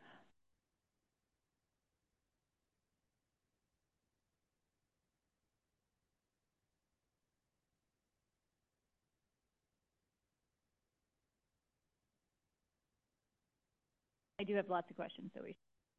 I do have lots of questions, so we.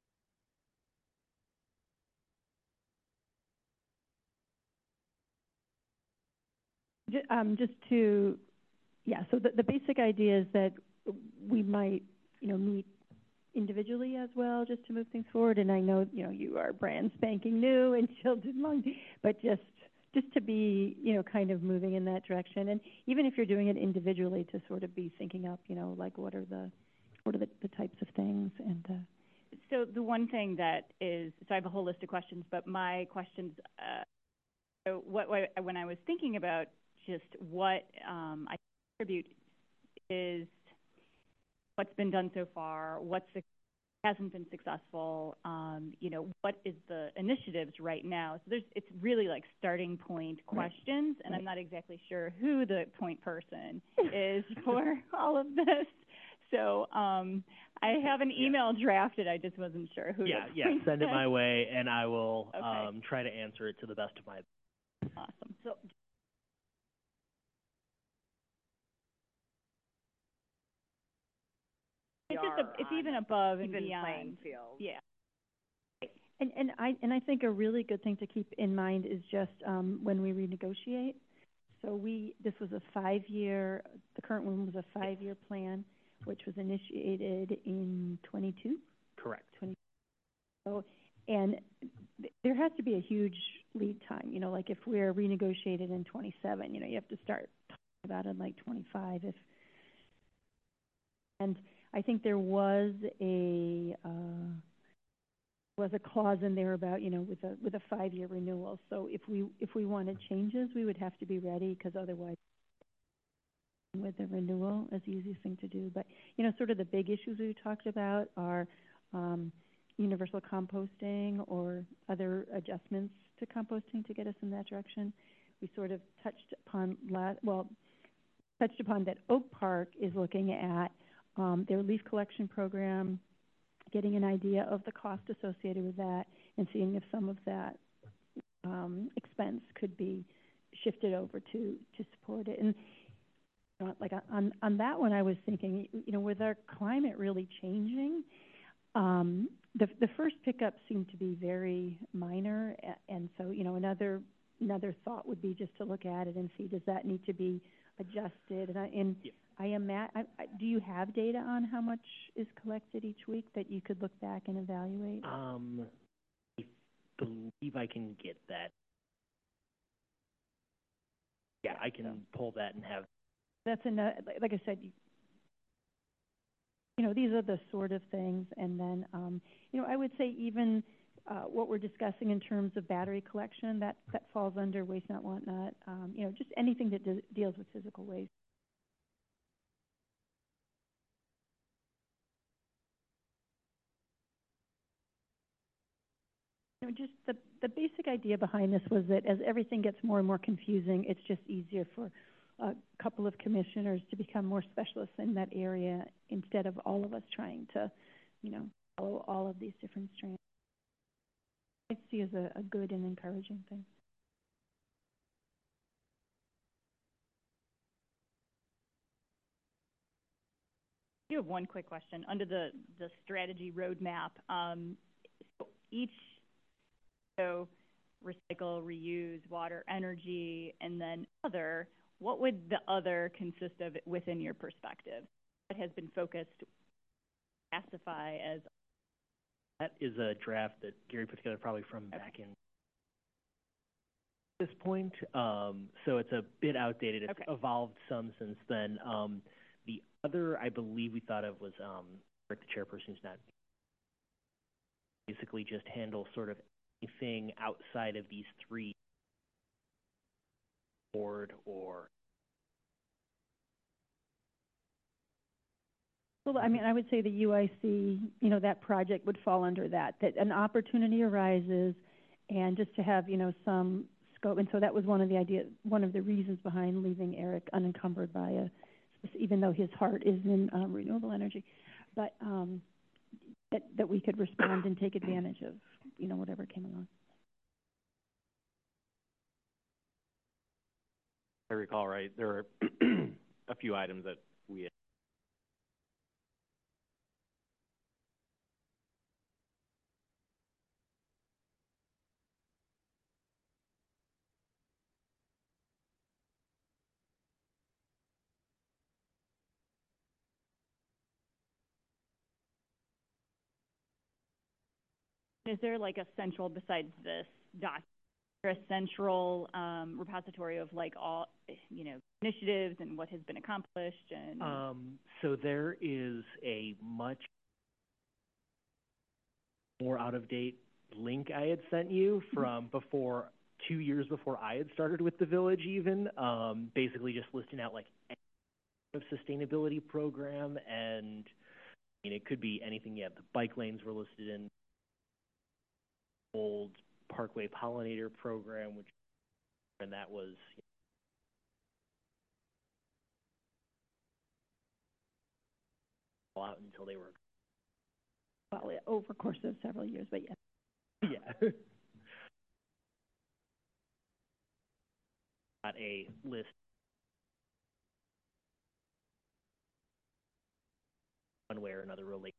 Ju- Um, just to, yeah. So the, the basic idea is that we might, you know, meet individually as well, just to move things forward. And I know, you know, you are brand spanking new and Chilton Long, but just just to be, you know, kind of moving in that direction. And even if you're doing it individually, to sort of be thinking up, you know, like what are the what are the, the types of things and. Uh, So the one thing that is, so I have a whole list of questions, but my questions. Uh, so what, what when I was thinking about just what um, I contribute is what's been done so far, what's the, hasn't been successful, um, you know, what is the initiatives right now? So there's, it's really like starting point questions, and I'm not exactly sure who the point person is for all of this. So um, I have an email yeah. drafted. I just wasn't sure who. Yeah, yeah. Send it my way, and I will okay. um, try to answer it to the best of my. Awesome. So. It's just a, it's even above and even beyond. Playing field. Yeah. And and I and I think a really good thing to keep in mind is just um, when we renegotiate, So we, this was a five-year, the current one was a five-year plan, which was initiated in twenty-two? Correct. twenty. So, and th- there has to be a huge lead time. You know, like if we're renegotiated in twenty-seven, you know, you have to start talking about it in like twenty-five. If, and I think there was a uh, was a clause in there about, you know, with a with a five-year renewal. So if we if we wanted changes, we would have to be ready, because otherwise, with the renewal is the easiest thing to do. But, you know, sort of the big issues we talked about are um, universal composting or other adjustments to composting to get us in that direction. We sort of touched upon, la- well, touched upon that Oak Park is looking at um, their leaf collection program, getting an idea of the cost associated with that, and seeing if some of that um, expense could be shifted over to to support it. And uh, like on on that one, I was thinking, you know, with our climate really changing, um, the the first pickup seemed to be very minor, and so, you know, another another thought would be just to look at it and see, does that need to be adjusted? And I, and yeah. I am at, I, I, do you have data on how much is collected each week that you could look back and evaluate? Um, I believe I can get that. Yeah, I can so. pull that and have. That's another, like I said, you, you know, these are the sort of things. And then, um, you know, I would say even uh, what we're discussing in terms of battery collection, that, that falls under waste not, want not. Um, you know, just anything that de- deals with physical waste. You know, just the, the basic idea behind this was that as everything gets more and more confusing, it's just easier for a couple of commissioners to become more specialists in that area instead of all of us trying to, you know, follow all of these different strands. I see as a, a good and encouraging thing. I do have one quick question. Under the, the strategy roadmap, um, so each, so recycle, reuse, water, energy, and then other, what would the other consist of within your perspective? What has been focused, classify as? That is a draft that Gary put together probably from okay. back in this point. Um, so it's a bit outdated. It's okay. evolved some since then. Um, the other I believe we thought of was um, the chairperson who's not basically just handle sort of anything outside of these three board or. Well, I mean, I would say the U I C, you know, that project would fall under that, that an opportunity arises and just to have, you know, some scope. And so that was one of the idea, one of the reasons behind leaving Eric unencumbered by a, even though his heart is in um, renewable energy, but um, that, that we could respond and take advantage of, you know, whatever came along. I recall right, there are a few items that we had. Is there like a central, besides this doc, a central um, repository of like all, you know, initiatives and what has been accomplished? And um, so there is a much more out-of-date link I had sent you from before, two years before I had started with the village even, um, basically just listing out like a sustainability program, and I mean, it could be anything. Yeah, the bike lanes were listed in old Parkway Pollinator program, which, and that was you know, out until they were well over the course of several years, but yes. Yeah. Got a list. One way or another related.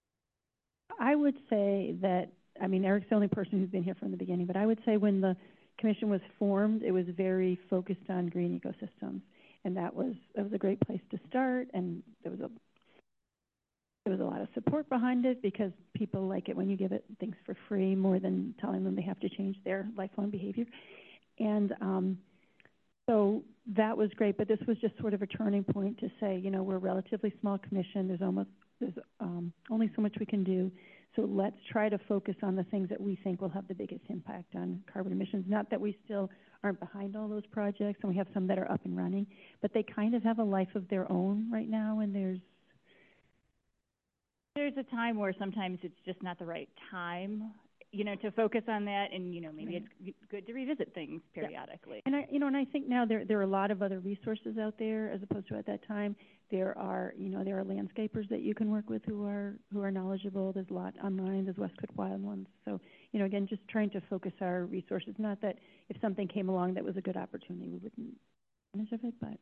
I would say that, I mean, Eric's the only person who's been here from the beginning, but I would say when the commission was formed, it was very focused on green ecosystems, and that was that was a great place to start. And there was a there was a lot of support behind it because people like it when you give it things for free more than telling them they have to change their lifelong behavior. And um, so that was great, but this was just sort of a turning point to say, you know, we're a relatively small commission. There's almost there's um, only so much we can do. So let's try to focus on the things that we think will have the biggest impact on carbon emissions. Not that we still aren't behind all those projects, and we have some that are up and running, but they kind of have a life of their own right now, and there's There's a time where sometimes it's just not the right time, you know, to focus on that, and, you know, maybe right. it's good to revisit things periodically. Yeah. And I, you know, and I think now there there are a lot of other resources out there as opposed to at that time. There are, you know, there are landscapers that you can work with who are who are knowledgeable. There's a lot online. There's Westwood Wildlands. So, you know, again, just trying to focus our resources. Not that if something came along that was a good opportunity, we wouldn't manage of it, but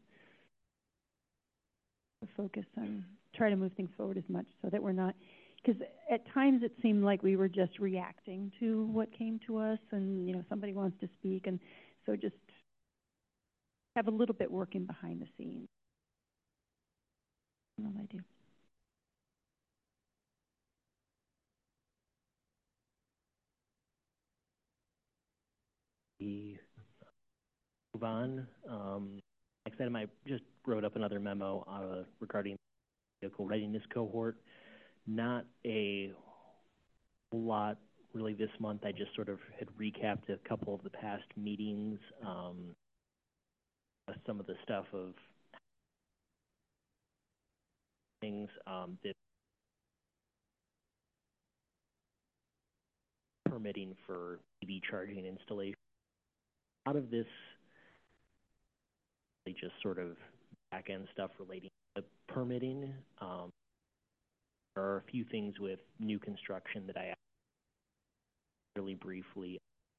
focus on try to move things forward as much so that we're not, because at times it seemed like we were just reacting to what came to us, and you know somebody wants to speak, and so just have a little bit working behind the scenes. That's all I do. We move on. Um, next item, I just wrote up another memo uh, regarding vehicle readiness cohort. Not a lot really this month. I just sort of had recapped a couple of the past meetings, um, some of the stuff of things um, that permitting for E V charging installation. Out of this, they just sort of back-end stuff relating to permitting. Um, there are a few things with new construction that I really briefly.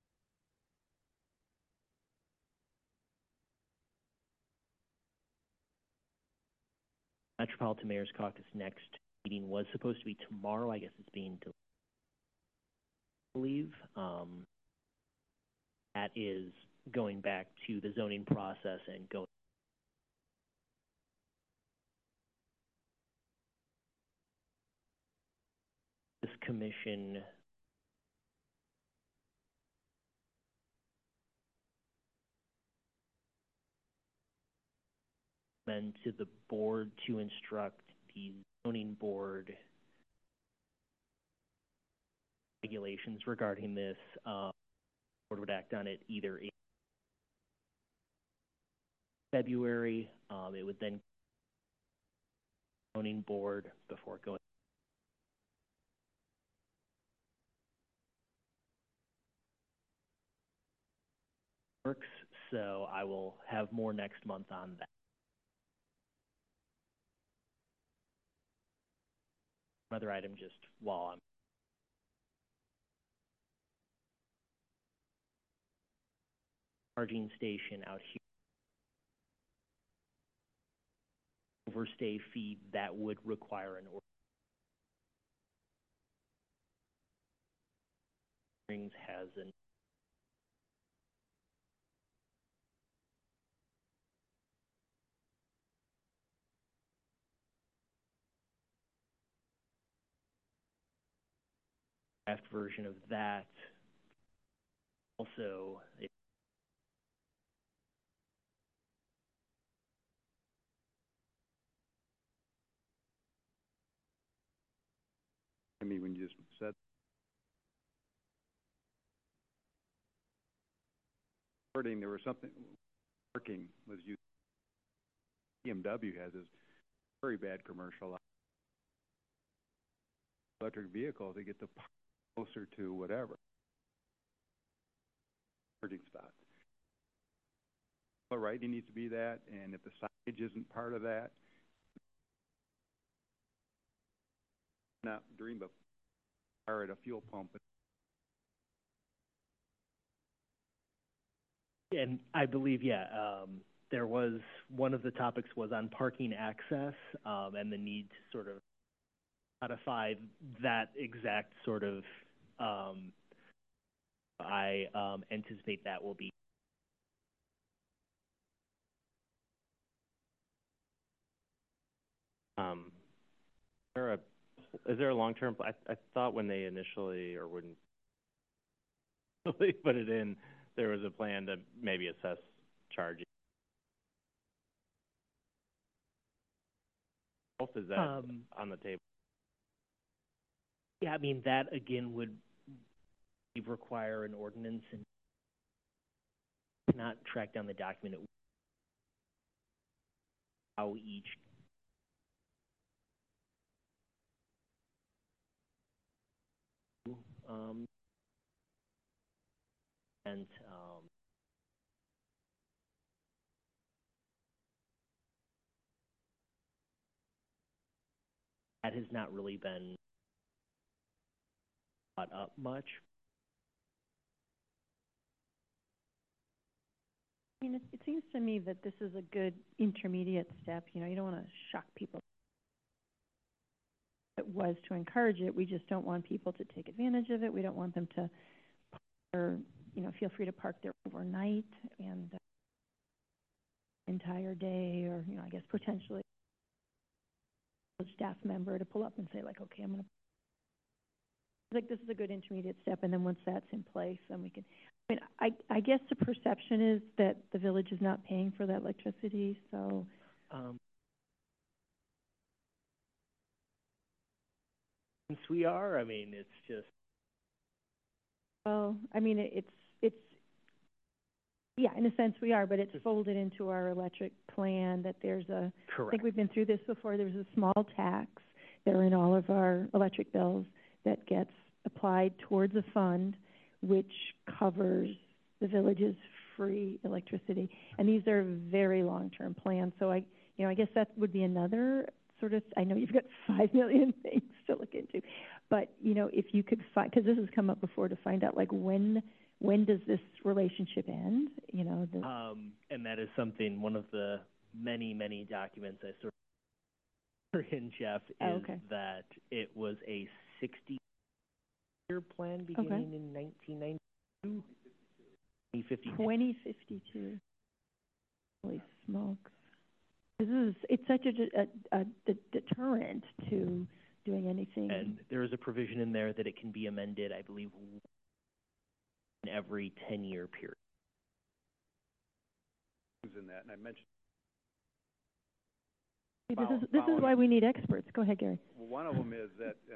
Metropolitan Mayor's Caucus next meeting was supposed to be tomorrow. I guess it's being delayed, I believe. Um, that is going back to the zoning process and going. This commission then to the board to instruct the zoning board regulations regarding this. Uh, board would act on it either in February. Um, it would then zoning board before going. Works, so I will have more next month on that. Another item just while I'm charging station out here. Overstay fee that would require an ordering has an draft version of that. Also, it I mean, when you just said wording, there was something, parking was used. B M W has this very bad commercial. Electric vehicles, they get to park closer to whatever. Charging spots. All right, it needs to be that, and if the signage isn't part of that, not dream of fire at a fuel pump. And I believe, yeah, um, there was one of the topics was on parking access um, and the need to sort of modify that exact sort of um, I um, anticipate that will be. Um, is there a, is there a long-term, I, I thought when they initially, or when they put it in, there was a plan to maybe assess charges. Is that Um, on the table? Yeah, I mean, that again would require an ordinance and not track down the document. It, how each um, and um, that has not really been brought up much. I mean, it, it seems to me that this is a good intermediate step. You know, you don't want to shock people. It was to encourage it. We just don't want people to take advantage of it. We don't want them to, or you know, feel free to park there overnight and uh, entire day, or you know, I guess potentially a staff member to pull up and say like, okay, I'm going to. Like this is a good intermediate step, and then once that's in place, then we can. I mean, I I guess the perception is that the village is not paying for that electricity, so. Um, since we are, I mean, it's just. Well, I mean, it, it's it's. Yeah, in a sense we are, but it's folded into our electric plan. That there's a. Correct. I think we've been through this before. There's a small tax that are in all of our electric bills that gets applied towards a fund which covers the village's free electricity. And these are very long-term plans. So I, you know, I guess that would be another sort of, I know you've got five million things to look into, but, you know, if you could find, because this has come up before, to find out like when, when does this relationship end, you know? The, um, and that is something, one of the many, many documents I sort of in, Jeff, is oh, okay. that it was a sixty-year plan beginning okay. in nineteen ninety-two. twenty fifty-two. twenty fifty-two. Holy smokes. This is, it's such a, a, a deterrent to doing anything. And there is a provision in there that it can be amended, I believe, in every ten-year period. In that, and I mentioned. This is, this is why we need experts. Go ahead, Gary. Well, one of them is that, you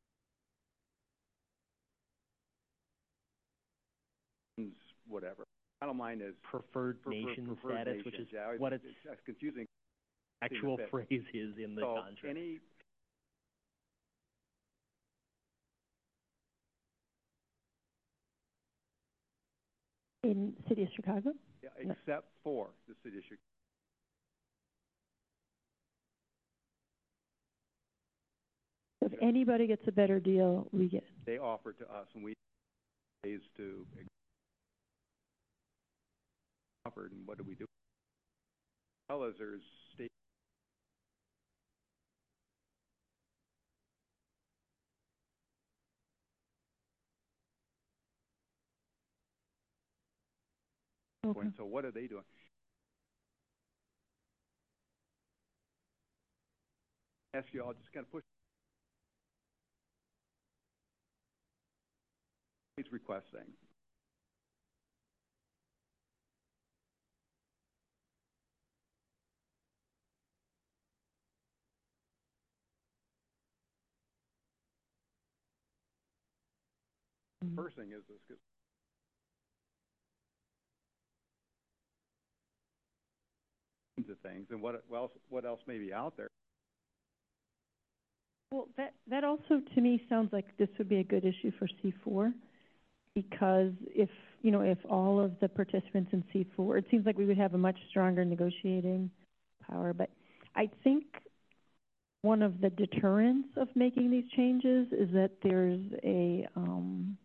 know, whatever. Bottom line is preferred prefer, nation preferred status, nation. which is yeah, what it's, its it's confusing. Actual phrase is in the so contract. Any in City of Chicago? Yeah, except no. for the City of Chicago. If anybody gets a better deal, we get. They offer to us, and we pays to offered, and what do we do? Well, as there's state. Okay. So what are they doing? Ask you all, just kind of push. Please request things. Mm-hmm. First thing is this, because of things, and what else? What else may be out there? Well, that that also to me sounds like this would be a good issue for C four, because if you know if all of the participants in C four, it seems like we would have a much stronger negotiating power. But I think one of the deterrents of making these changes is that there's a um,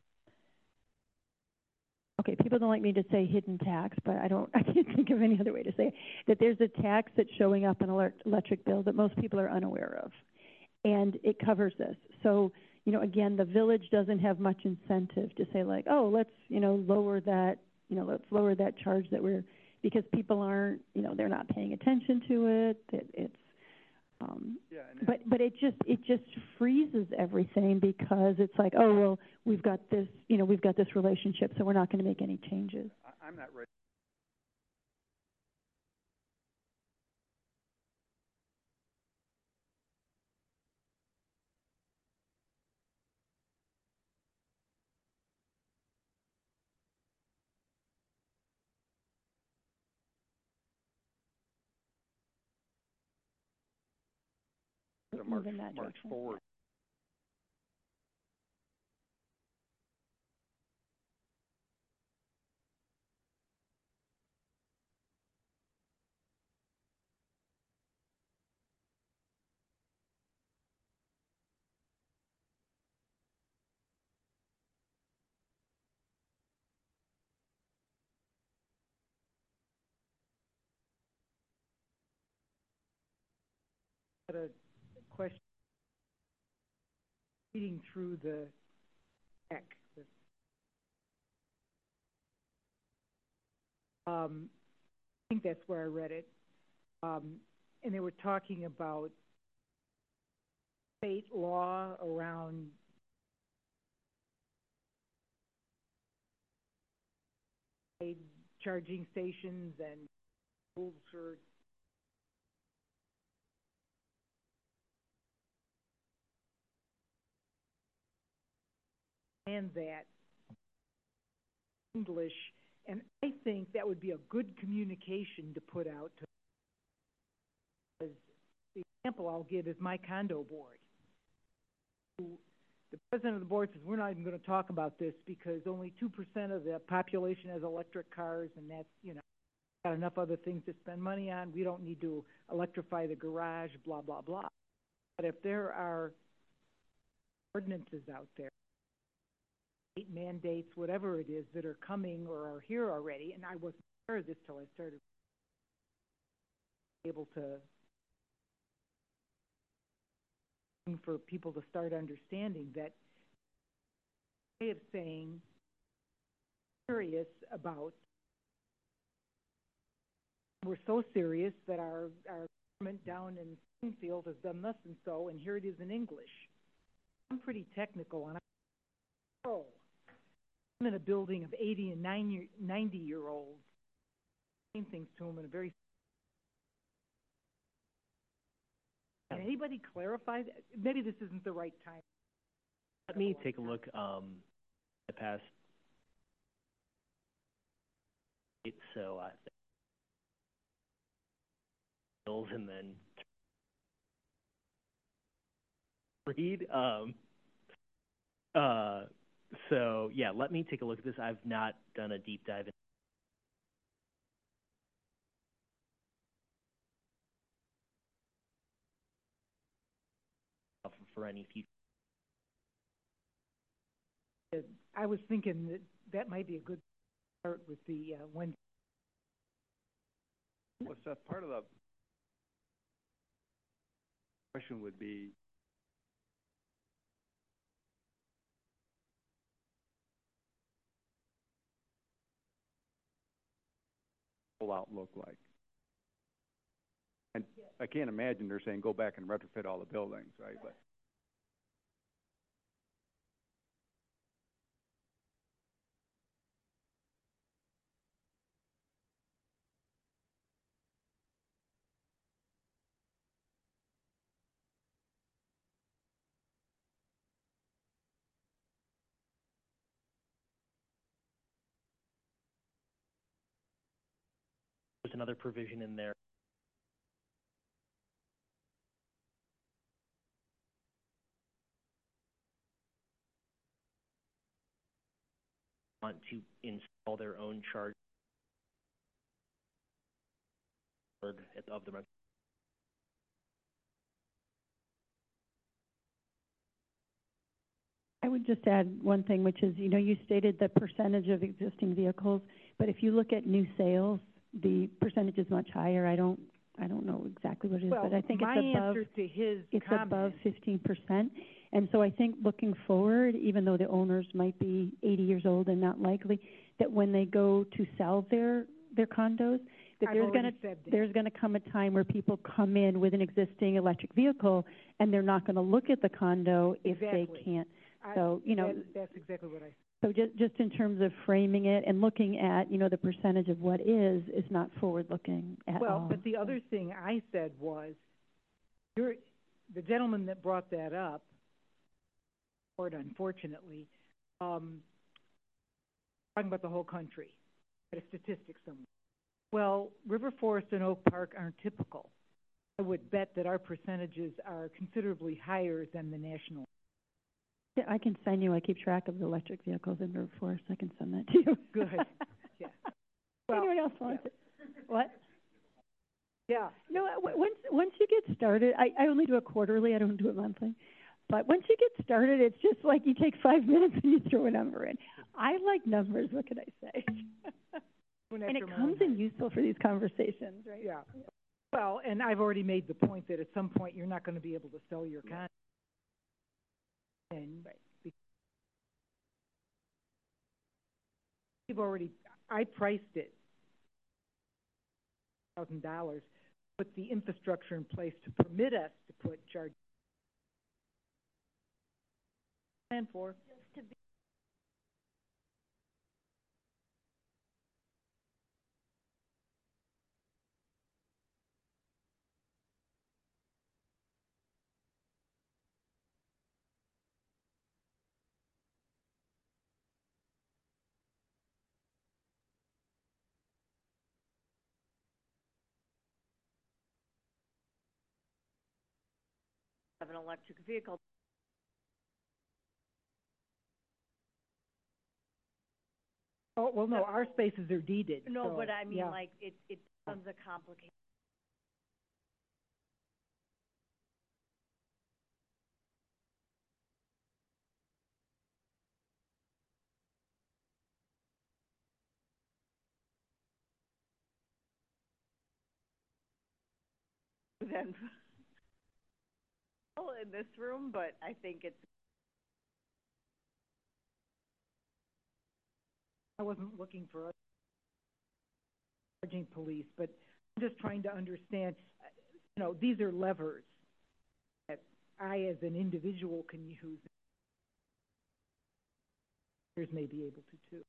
okay, people don't like me to say hidden tax, but I don't, I can't think of any other way to say it, that there's a tax that's showing up in an electric bill that most people are unaware of. And it covers this. So, you know, again, the village doesn't have much incentive to say like, oh, let's, you know, lower that, you know, let's lower that charge that we're, because people aren't, you know, they're not paying attention to it. It it's, um, Yeah, and but but it just it just freezes everything because it's like, oh well, we've got this, you know, we've got this relationship, so we're not going to make any changes. I, I'm not ready. To march, Move in that march direction. forward. Got a question. Reading through the deck, um, I think that's where I read it, um, and they were talking about state law around charging stations and rules for and that English, and I think that would be a good communication to put out to. Because the example I'll give is my condo board. The president of the board says, we're not even going to talk about this because only two percent of the population has electric cars, and that's, you know, got enough other things to spend money on. We don't need to electrify the garage, blah, blah, blah. But if there are ordinances out there, state mandates, whatever it is, that are coming or are here already, and I wasn't aware of this till I started able to for people to start understanding that way of saying serious about, we're so serious that our, our government down in Springfield has done thus and so, and here it is in English. I'm pretty technical, and I oh, I'm in a building of eighty and ninety year olds, saying things to them in a very. Can anybody clarify that? Maybe this isn't the right time. Let me take a look. Um, the past, so I think bills and then read. Um, uh, so yeah, let me take a look at this. I've not done a deep dive in. For any future. I was thinking that that might be a good start with the uh, Wednesday. Well, Seth, part of the question would be rollout look like? And yes. I can't imagine they're saying go back and retrofit all the buildings, right? But there's another provision in there. Want to install their own charge of the. I would just add one thing, which is, you know, you stated the percentage of existing vehicles, but if you look at new sales, the percentage is much higher. I don't, I don't know exactly what it is, well, but I think my it's above. answer to his it's comment, above fifteen percent, And so I think looking forward, even though the owners might be eighty years old and not likely, that when they go to sell their, their condos, that I've there's going already to said that. there's going to come a time where people come in with an existing electric vehicle and they're not going to look at the condo if Exactly. they can't. I- So, you know, that- That's exactly what I, so just, just in terms of framing it and looking at, you know, the percentage of what is, is not forward-looking at well, all. but the other thing I said was, you're, the gentleman that brought that up, or unfortunately, um, talking about the whole country, had a statistic somewhere. Well, River Forest and Oak Park aren't typical. I would bet that our percentages are considerably higher than the national. Yeah, I can send you, I keep track of the electric vehicles in River Forest. I can send that to you. Good. Yeah. Well, Anyone else wants it? What? Yeah. No, uh, w- once, once you get started, I, I only do it quarterly. I don't do it monthly. But once you get started, it's just like you take five minutes and you throw a number in. I like numbers. What can I say? One And after it my comes own in useful for these conversations, right? Yeah. Well, and I've already made the point that at some point you're not going to be able to sell your condo. And you've already, I priced it thousand dollars, put the infrastructure in place to permit us to put charge. Plan for. Have an electric vehicle. Oh, well, no, our spaces are deeded. No, so, but I mean, yeah. like, it, it becomes a complicated. Than in this room, but I think it's. I wasn't looking for a charging police, but I'm just trying to understand, uh, you know, these are levers that I as an individual can use. Others may be able to too.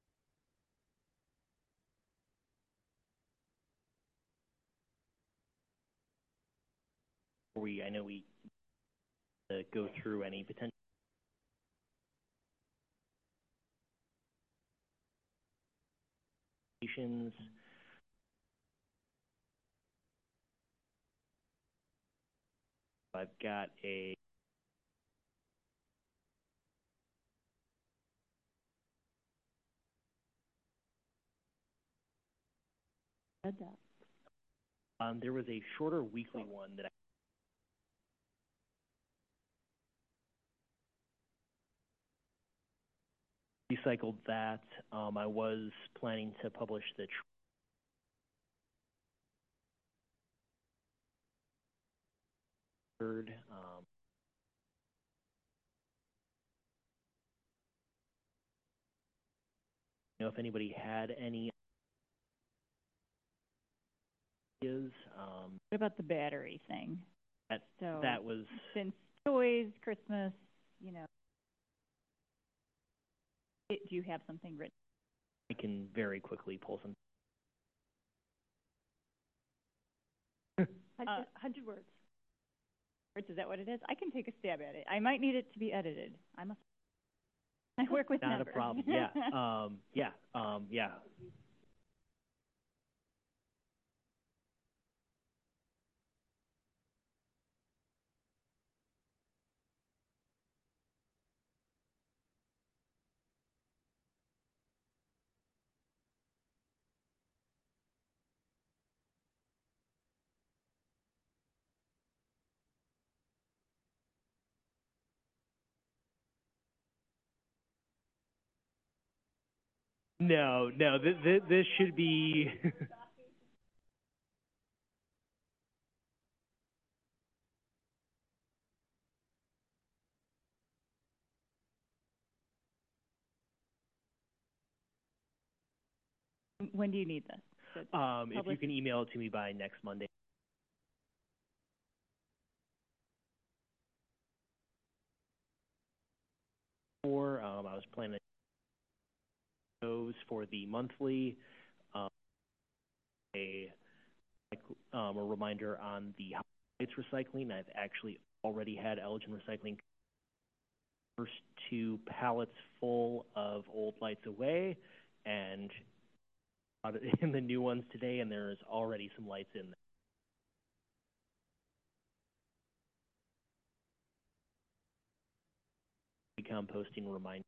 We, I know we uh, go through any potential applications. I've got a Read that. um, there was a shorter weekly one that I recycled that. Um, I was planning to publish the tr- third. Um, you know, if anybody had any ideas, um, What about the battery thing? that So that was since toys, Christmas, you know, it, do you have something written? I can very quickly pull some. Uh, hundred words. Words, is that what it is? I can take a stab at it. I might need it to be edited. I'm a. I work with Not numbers. a problem. Yeah. Um, yeah. Um, yeah. No, no. This, this, this should be. When do you need this? Good. Um, if you Publish- can email it to me by next Monday. Or, um, I was planning those for the monthly, um, a, like, um, a reminder on the lights recycling. I've actually already had Elgin Recycling first two pallets full of old lights away, and got it in the new ones today, and there's already some lights in there. Composting reminder.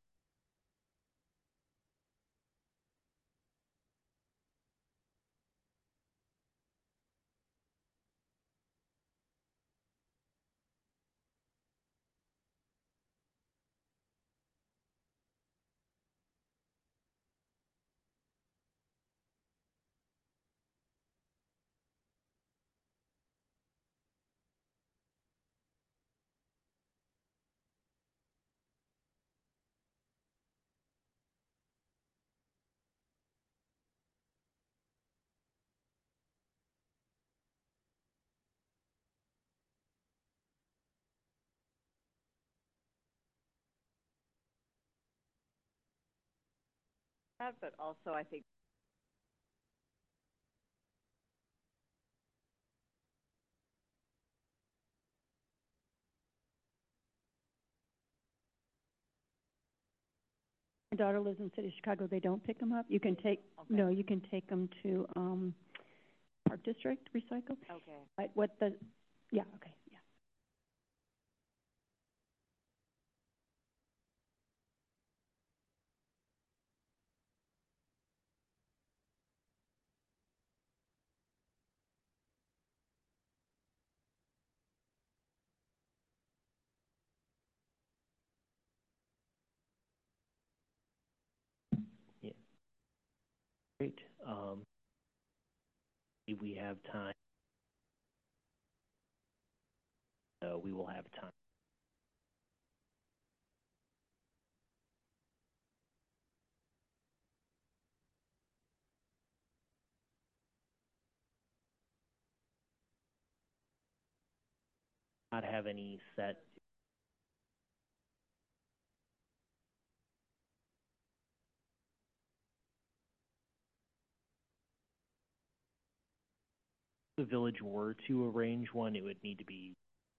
That, but also I think My daughter lives in the city of Chicago. They don't pick them up. You can take, okay. no, you can take them to, um, Park District Recycle. Okay. But what the, yeah, okay, yeah. Yeah. Great. Um, if we have time, uh, we will have time. Not have any set. If the village were to arrange one, it would need to be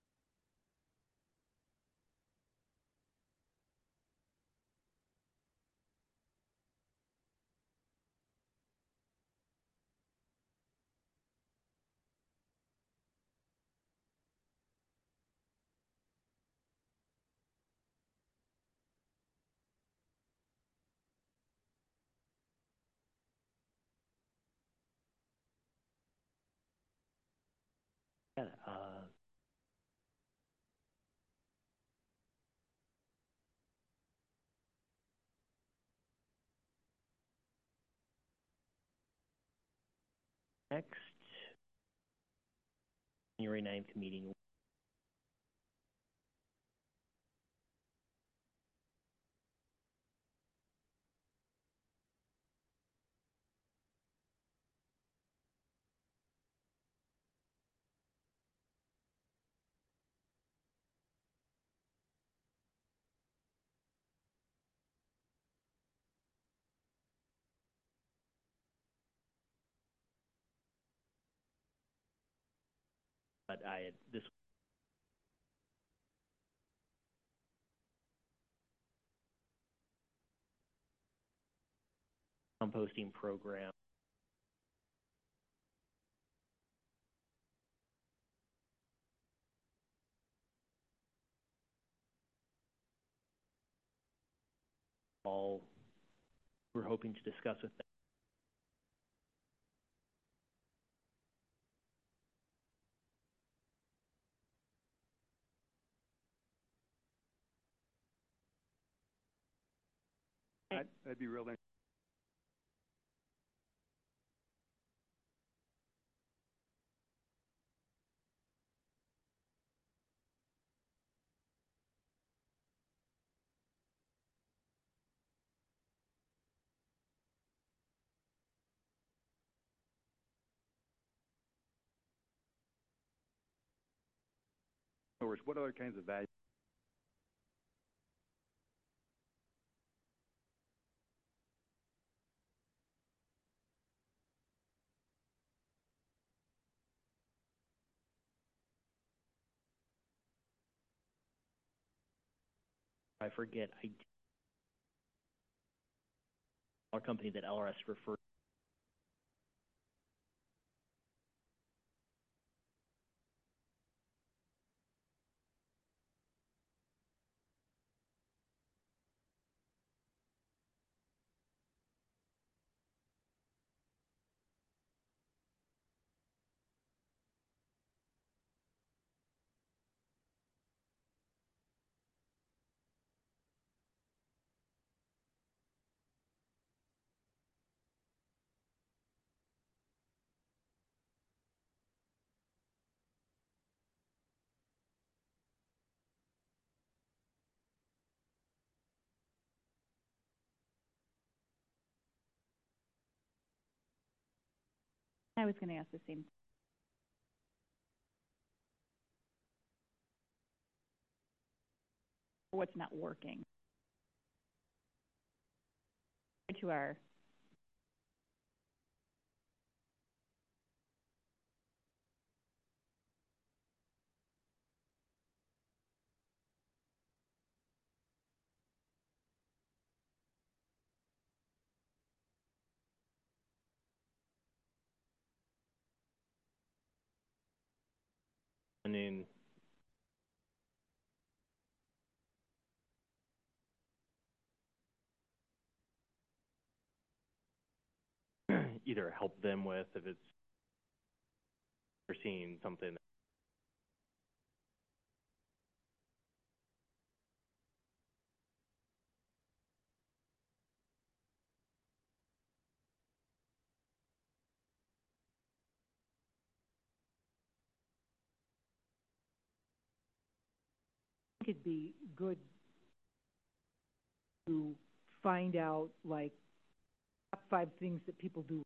uh, next January ninth meeting. But I had this composting program. All we're hoping to discuss with them. I'd, I'd be real interested. other words, what other kinds of value? I forget, I, our company that L R S referred. I was going to ask the same. What's not working? To our I mean, either help them with if it's they're seeing something. It'd be good to find out, like, top five things that people do.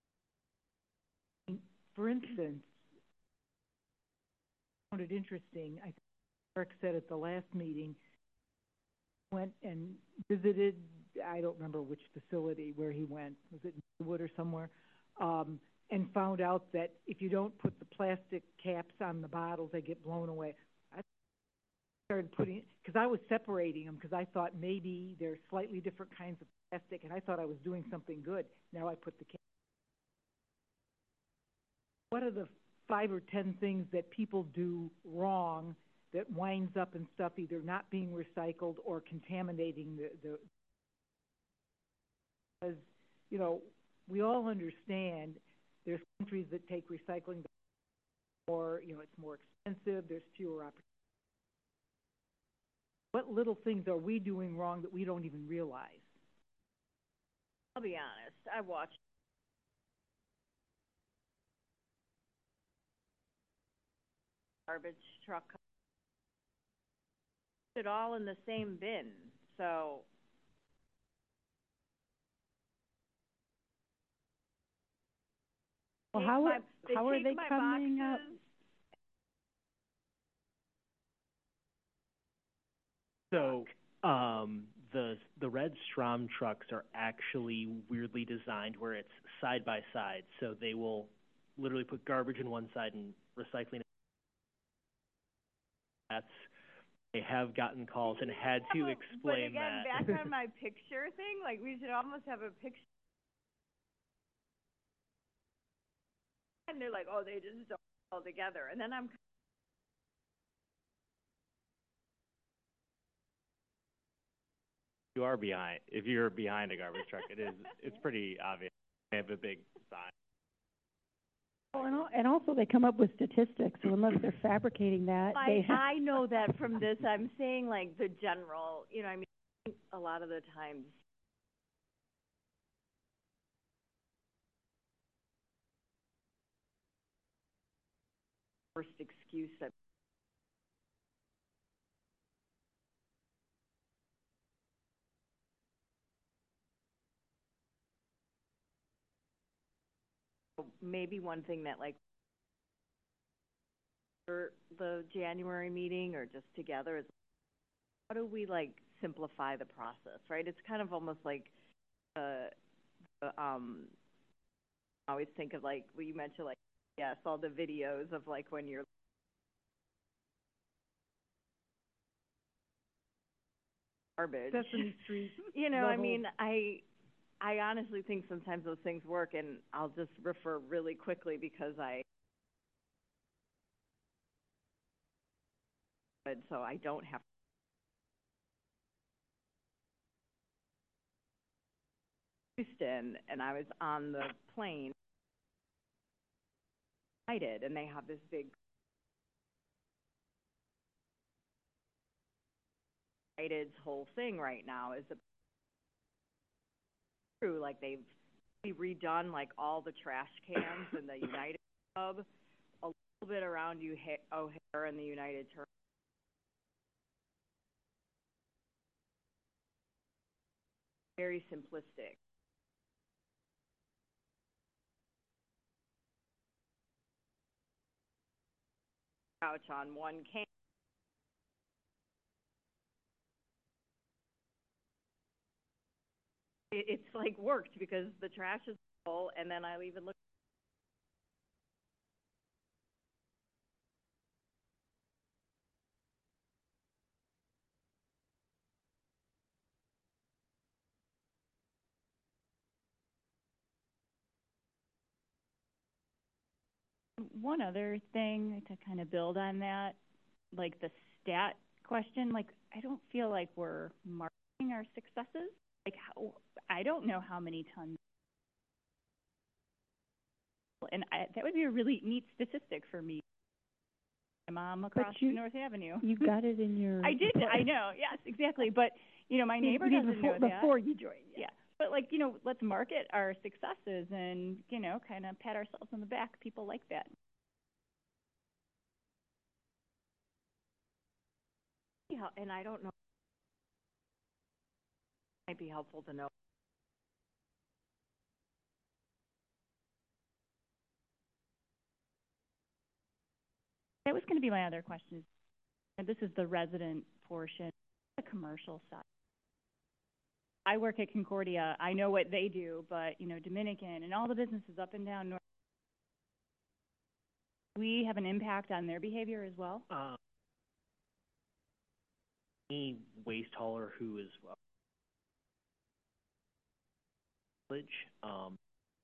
For instance, I found it interesting. I think Eric said at the last meeting, went and visited, I don't remember which facility where he went. Was it Wood or somewhere? Um, and found out that if you don't put the plastic caps on the bottles, they get blown away. I started putting, because I was separating them because I thought maybe there's slightly different kinds of plastic, and I thought I was doing something good. Now I put the cap. What are the five or ten things that people do wrong that winds up in stuff either not being recycled or contaminating the, the because, you know, we all understand there's countries that take recycling more, you know, it's more expensive, there's fewer opportunities. What little things are we doing wrong that we don't even realize? I'll be honest, I watched garbage truck it all in the same bin, so Well, take how my, are, they how are take they my coming up? boxes. So, um, the, the red Strom trucks are actually weirdly designed where it's side by side. So they will literally put garbage in one side and recycling. That's, they have gotten calls and had to explain but again, that. back on my picture thing, like we should almost have a picture. And they're like, oh, they just don't all together. And then I'm You are behind. If you're behind a garbage truck, it is. It's pretty obvious. They have a big sign. Well, and, al- and also they come up with statistics, so unless they're fabricating that, I, they have, I know that from this. I'm saying like the general, you know, I mean, a lot of the times. First excuse that maybe one thing that like for the January meeting or just together? Is how do we like simplify the process, right? It's kind of almost like, uh, uh, um, I always think of like, well, you mentioned like, yes, all the videos of like when you're garbage. Sesame Street. You know, I level. mean, I, I honestly think sometimes those things work, and I'll just refer really quickly because I, so I don't have Houston, and I was on the plane, United, and they have this big United's whole thing right now is a true like they've redone like all the trash cans in the United Hub, a little bit around you O'Hare and the United Terminal. Very simplistic. Couch on one can. It, it's like worked because the trash is full, and then I even look. One other thing to kind of build on that, like the stat question, like I don't feel like we're marking our successes. Like how, I don't know how many tons. And I, that would be a really neat statistic for me. My mom across you, North Avenue. You got it in your... I did, I know, yes, exactly. But, you know, my neighbor you doesn't before, know that. Before you joined, yeah. yeah. But, like, you know, let's market our successes and, you know, kind of pat ourselves on the back. People like that. Yeah, and I don't know. It might be helpful to know. That was going to be my other question. And this is the resident portion, the commercial side. I work at Concordia. I know what they do, but, you know, Dominican and all the businesses up and down North, we have an impact on their behavior as well? Uh, any waste hauler who is uh, village, um,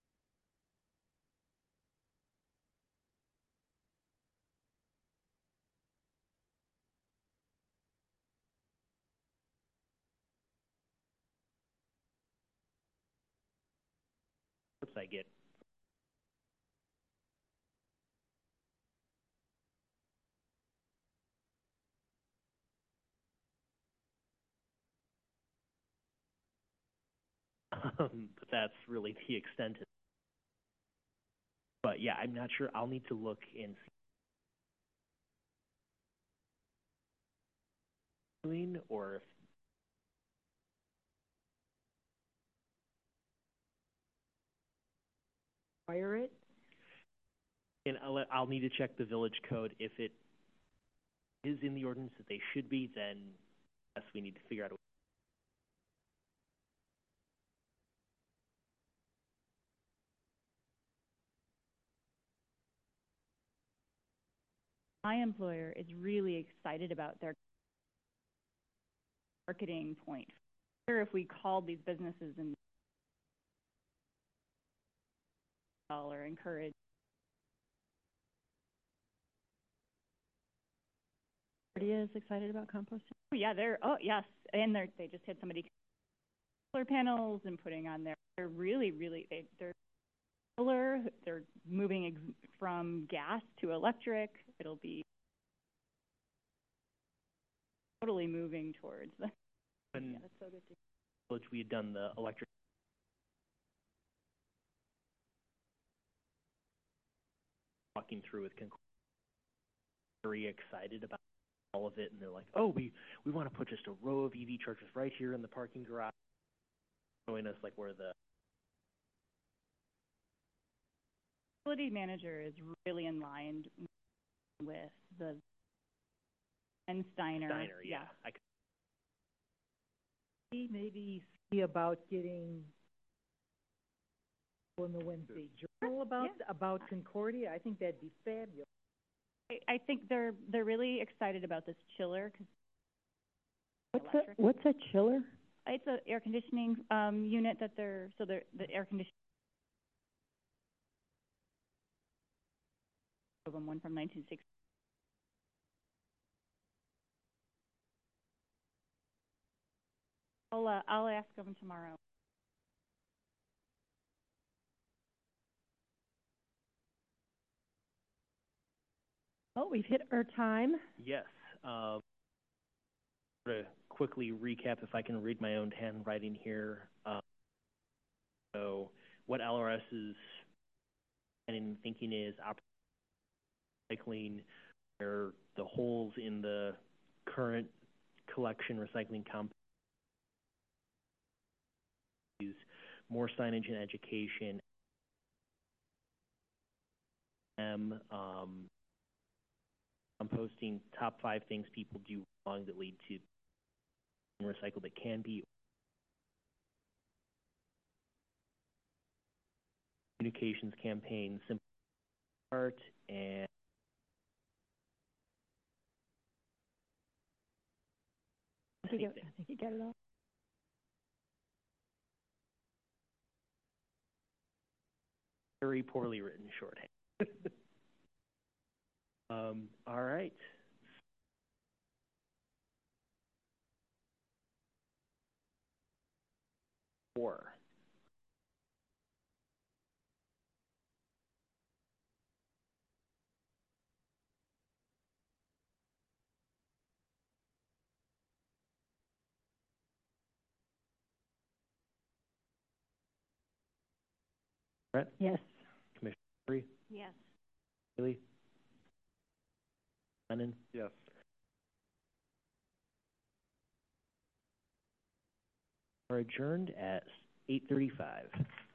I get um, but that's really the extent of it. But yeah, I'm not sure. I'll need to look and see or if Fire it. and I'll, I'll need to check the village code. If it is in the ordinance that they should be, then yes, we need to figure out a way. My employer is really excited about their marketing point. Sure, if we called these businesses and or encourage. Concordia is excited about composting? Oh, yeah, they're, oh, yes. And they're, they just had somebody solar panels and putting on there. They're really, really, they, they're solar. They're moving ex from gas to electric. It'll be totally moving towards the. When yeah, that's so good to village, we had done the electric. Walking through with Concordia, very excited about all of it, and they're like, "Oh, we we want to put just a row of E V chargers right here in the parking garage," showing us like where the facility manager is really in line with the and Steiner. Steiner, yeah. I could- Maybe see about getting in the Wednesday Journal about, Yeah. about Concordia. I think that'd be fabulous. I, I think they're they're really excited about this chiller because What's a, what's a chiller? it's an air conditioning um, unit that they're so they're the air conditioning of them one from nineteen sixty. I'll uh, I'll ask them tomorrow. Oh, we've hit our time. Yes. Um, to quickly recap, if I can read my own handwriting here. Um, so, what L R S is planning and thinking is recycling where the holes in the current collection recycling complex, more signage and education. Um, um, I'm posting top five things people do wrong that lead to recycle that can be. Communications campaign, simple art, and I think, it, I think you got it all. very poorly written shorthand. um, all right. Four. Brett? Yes. Commissioner Curry? Yes. Haley? Lennon? Yes. Are adjourned at eight thirty-five.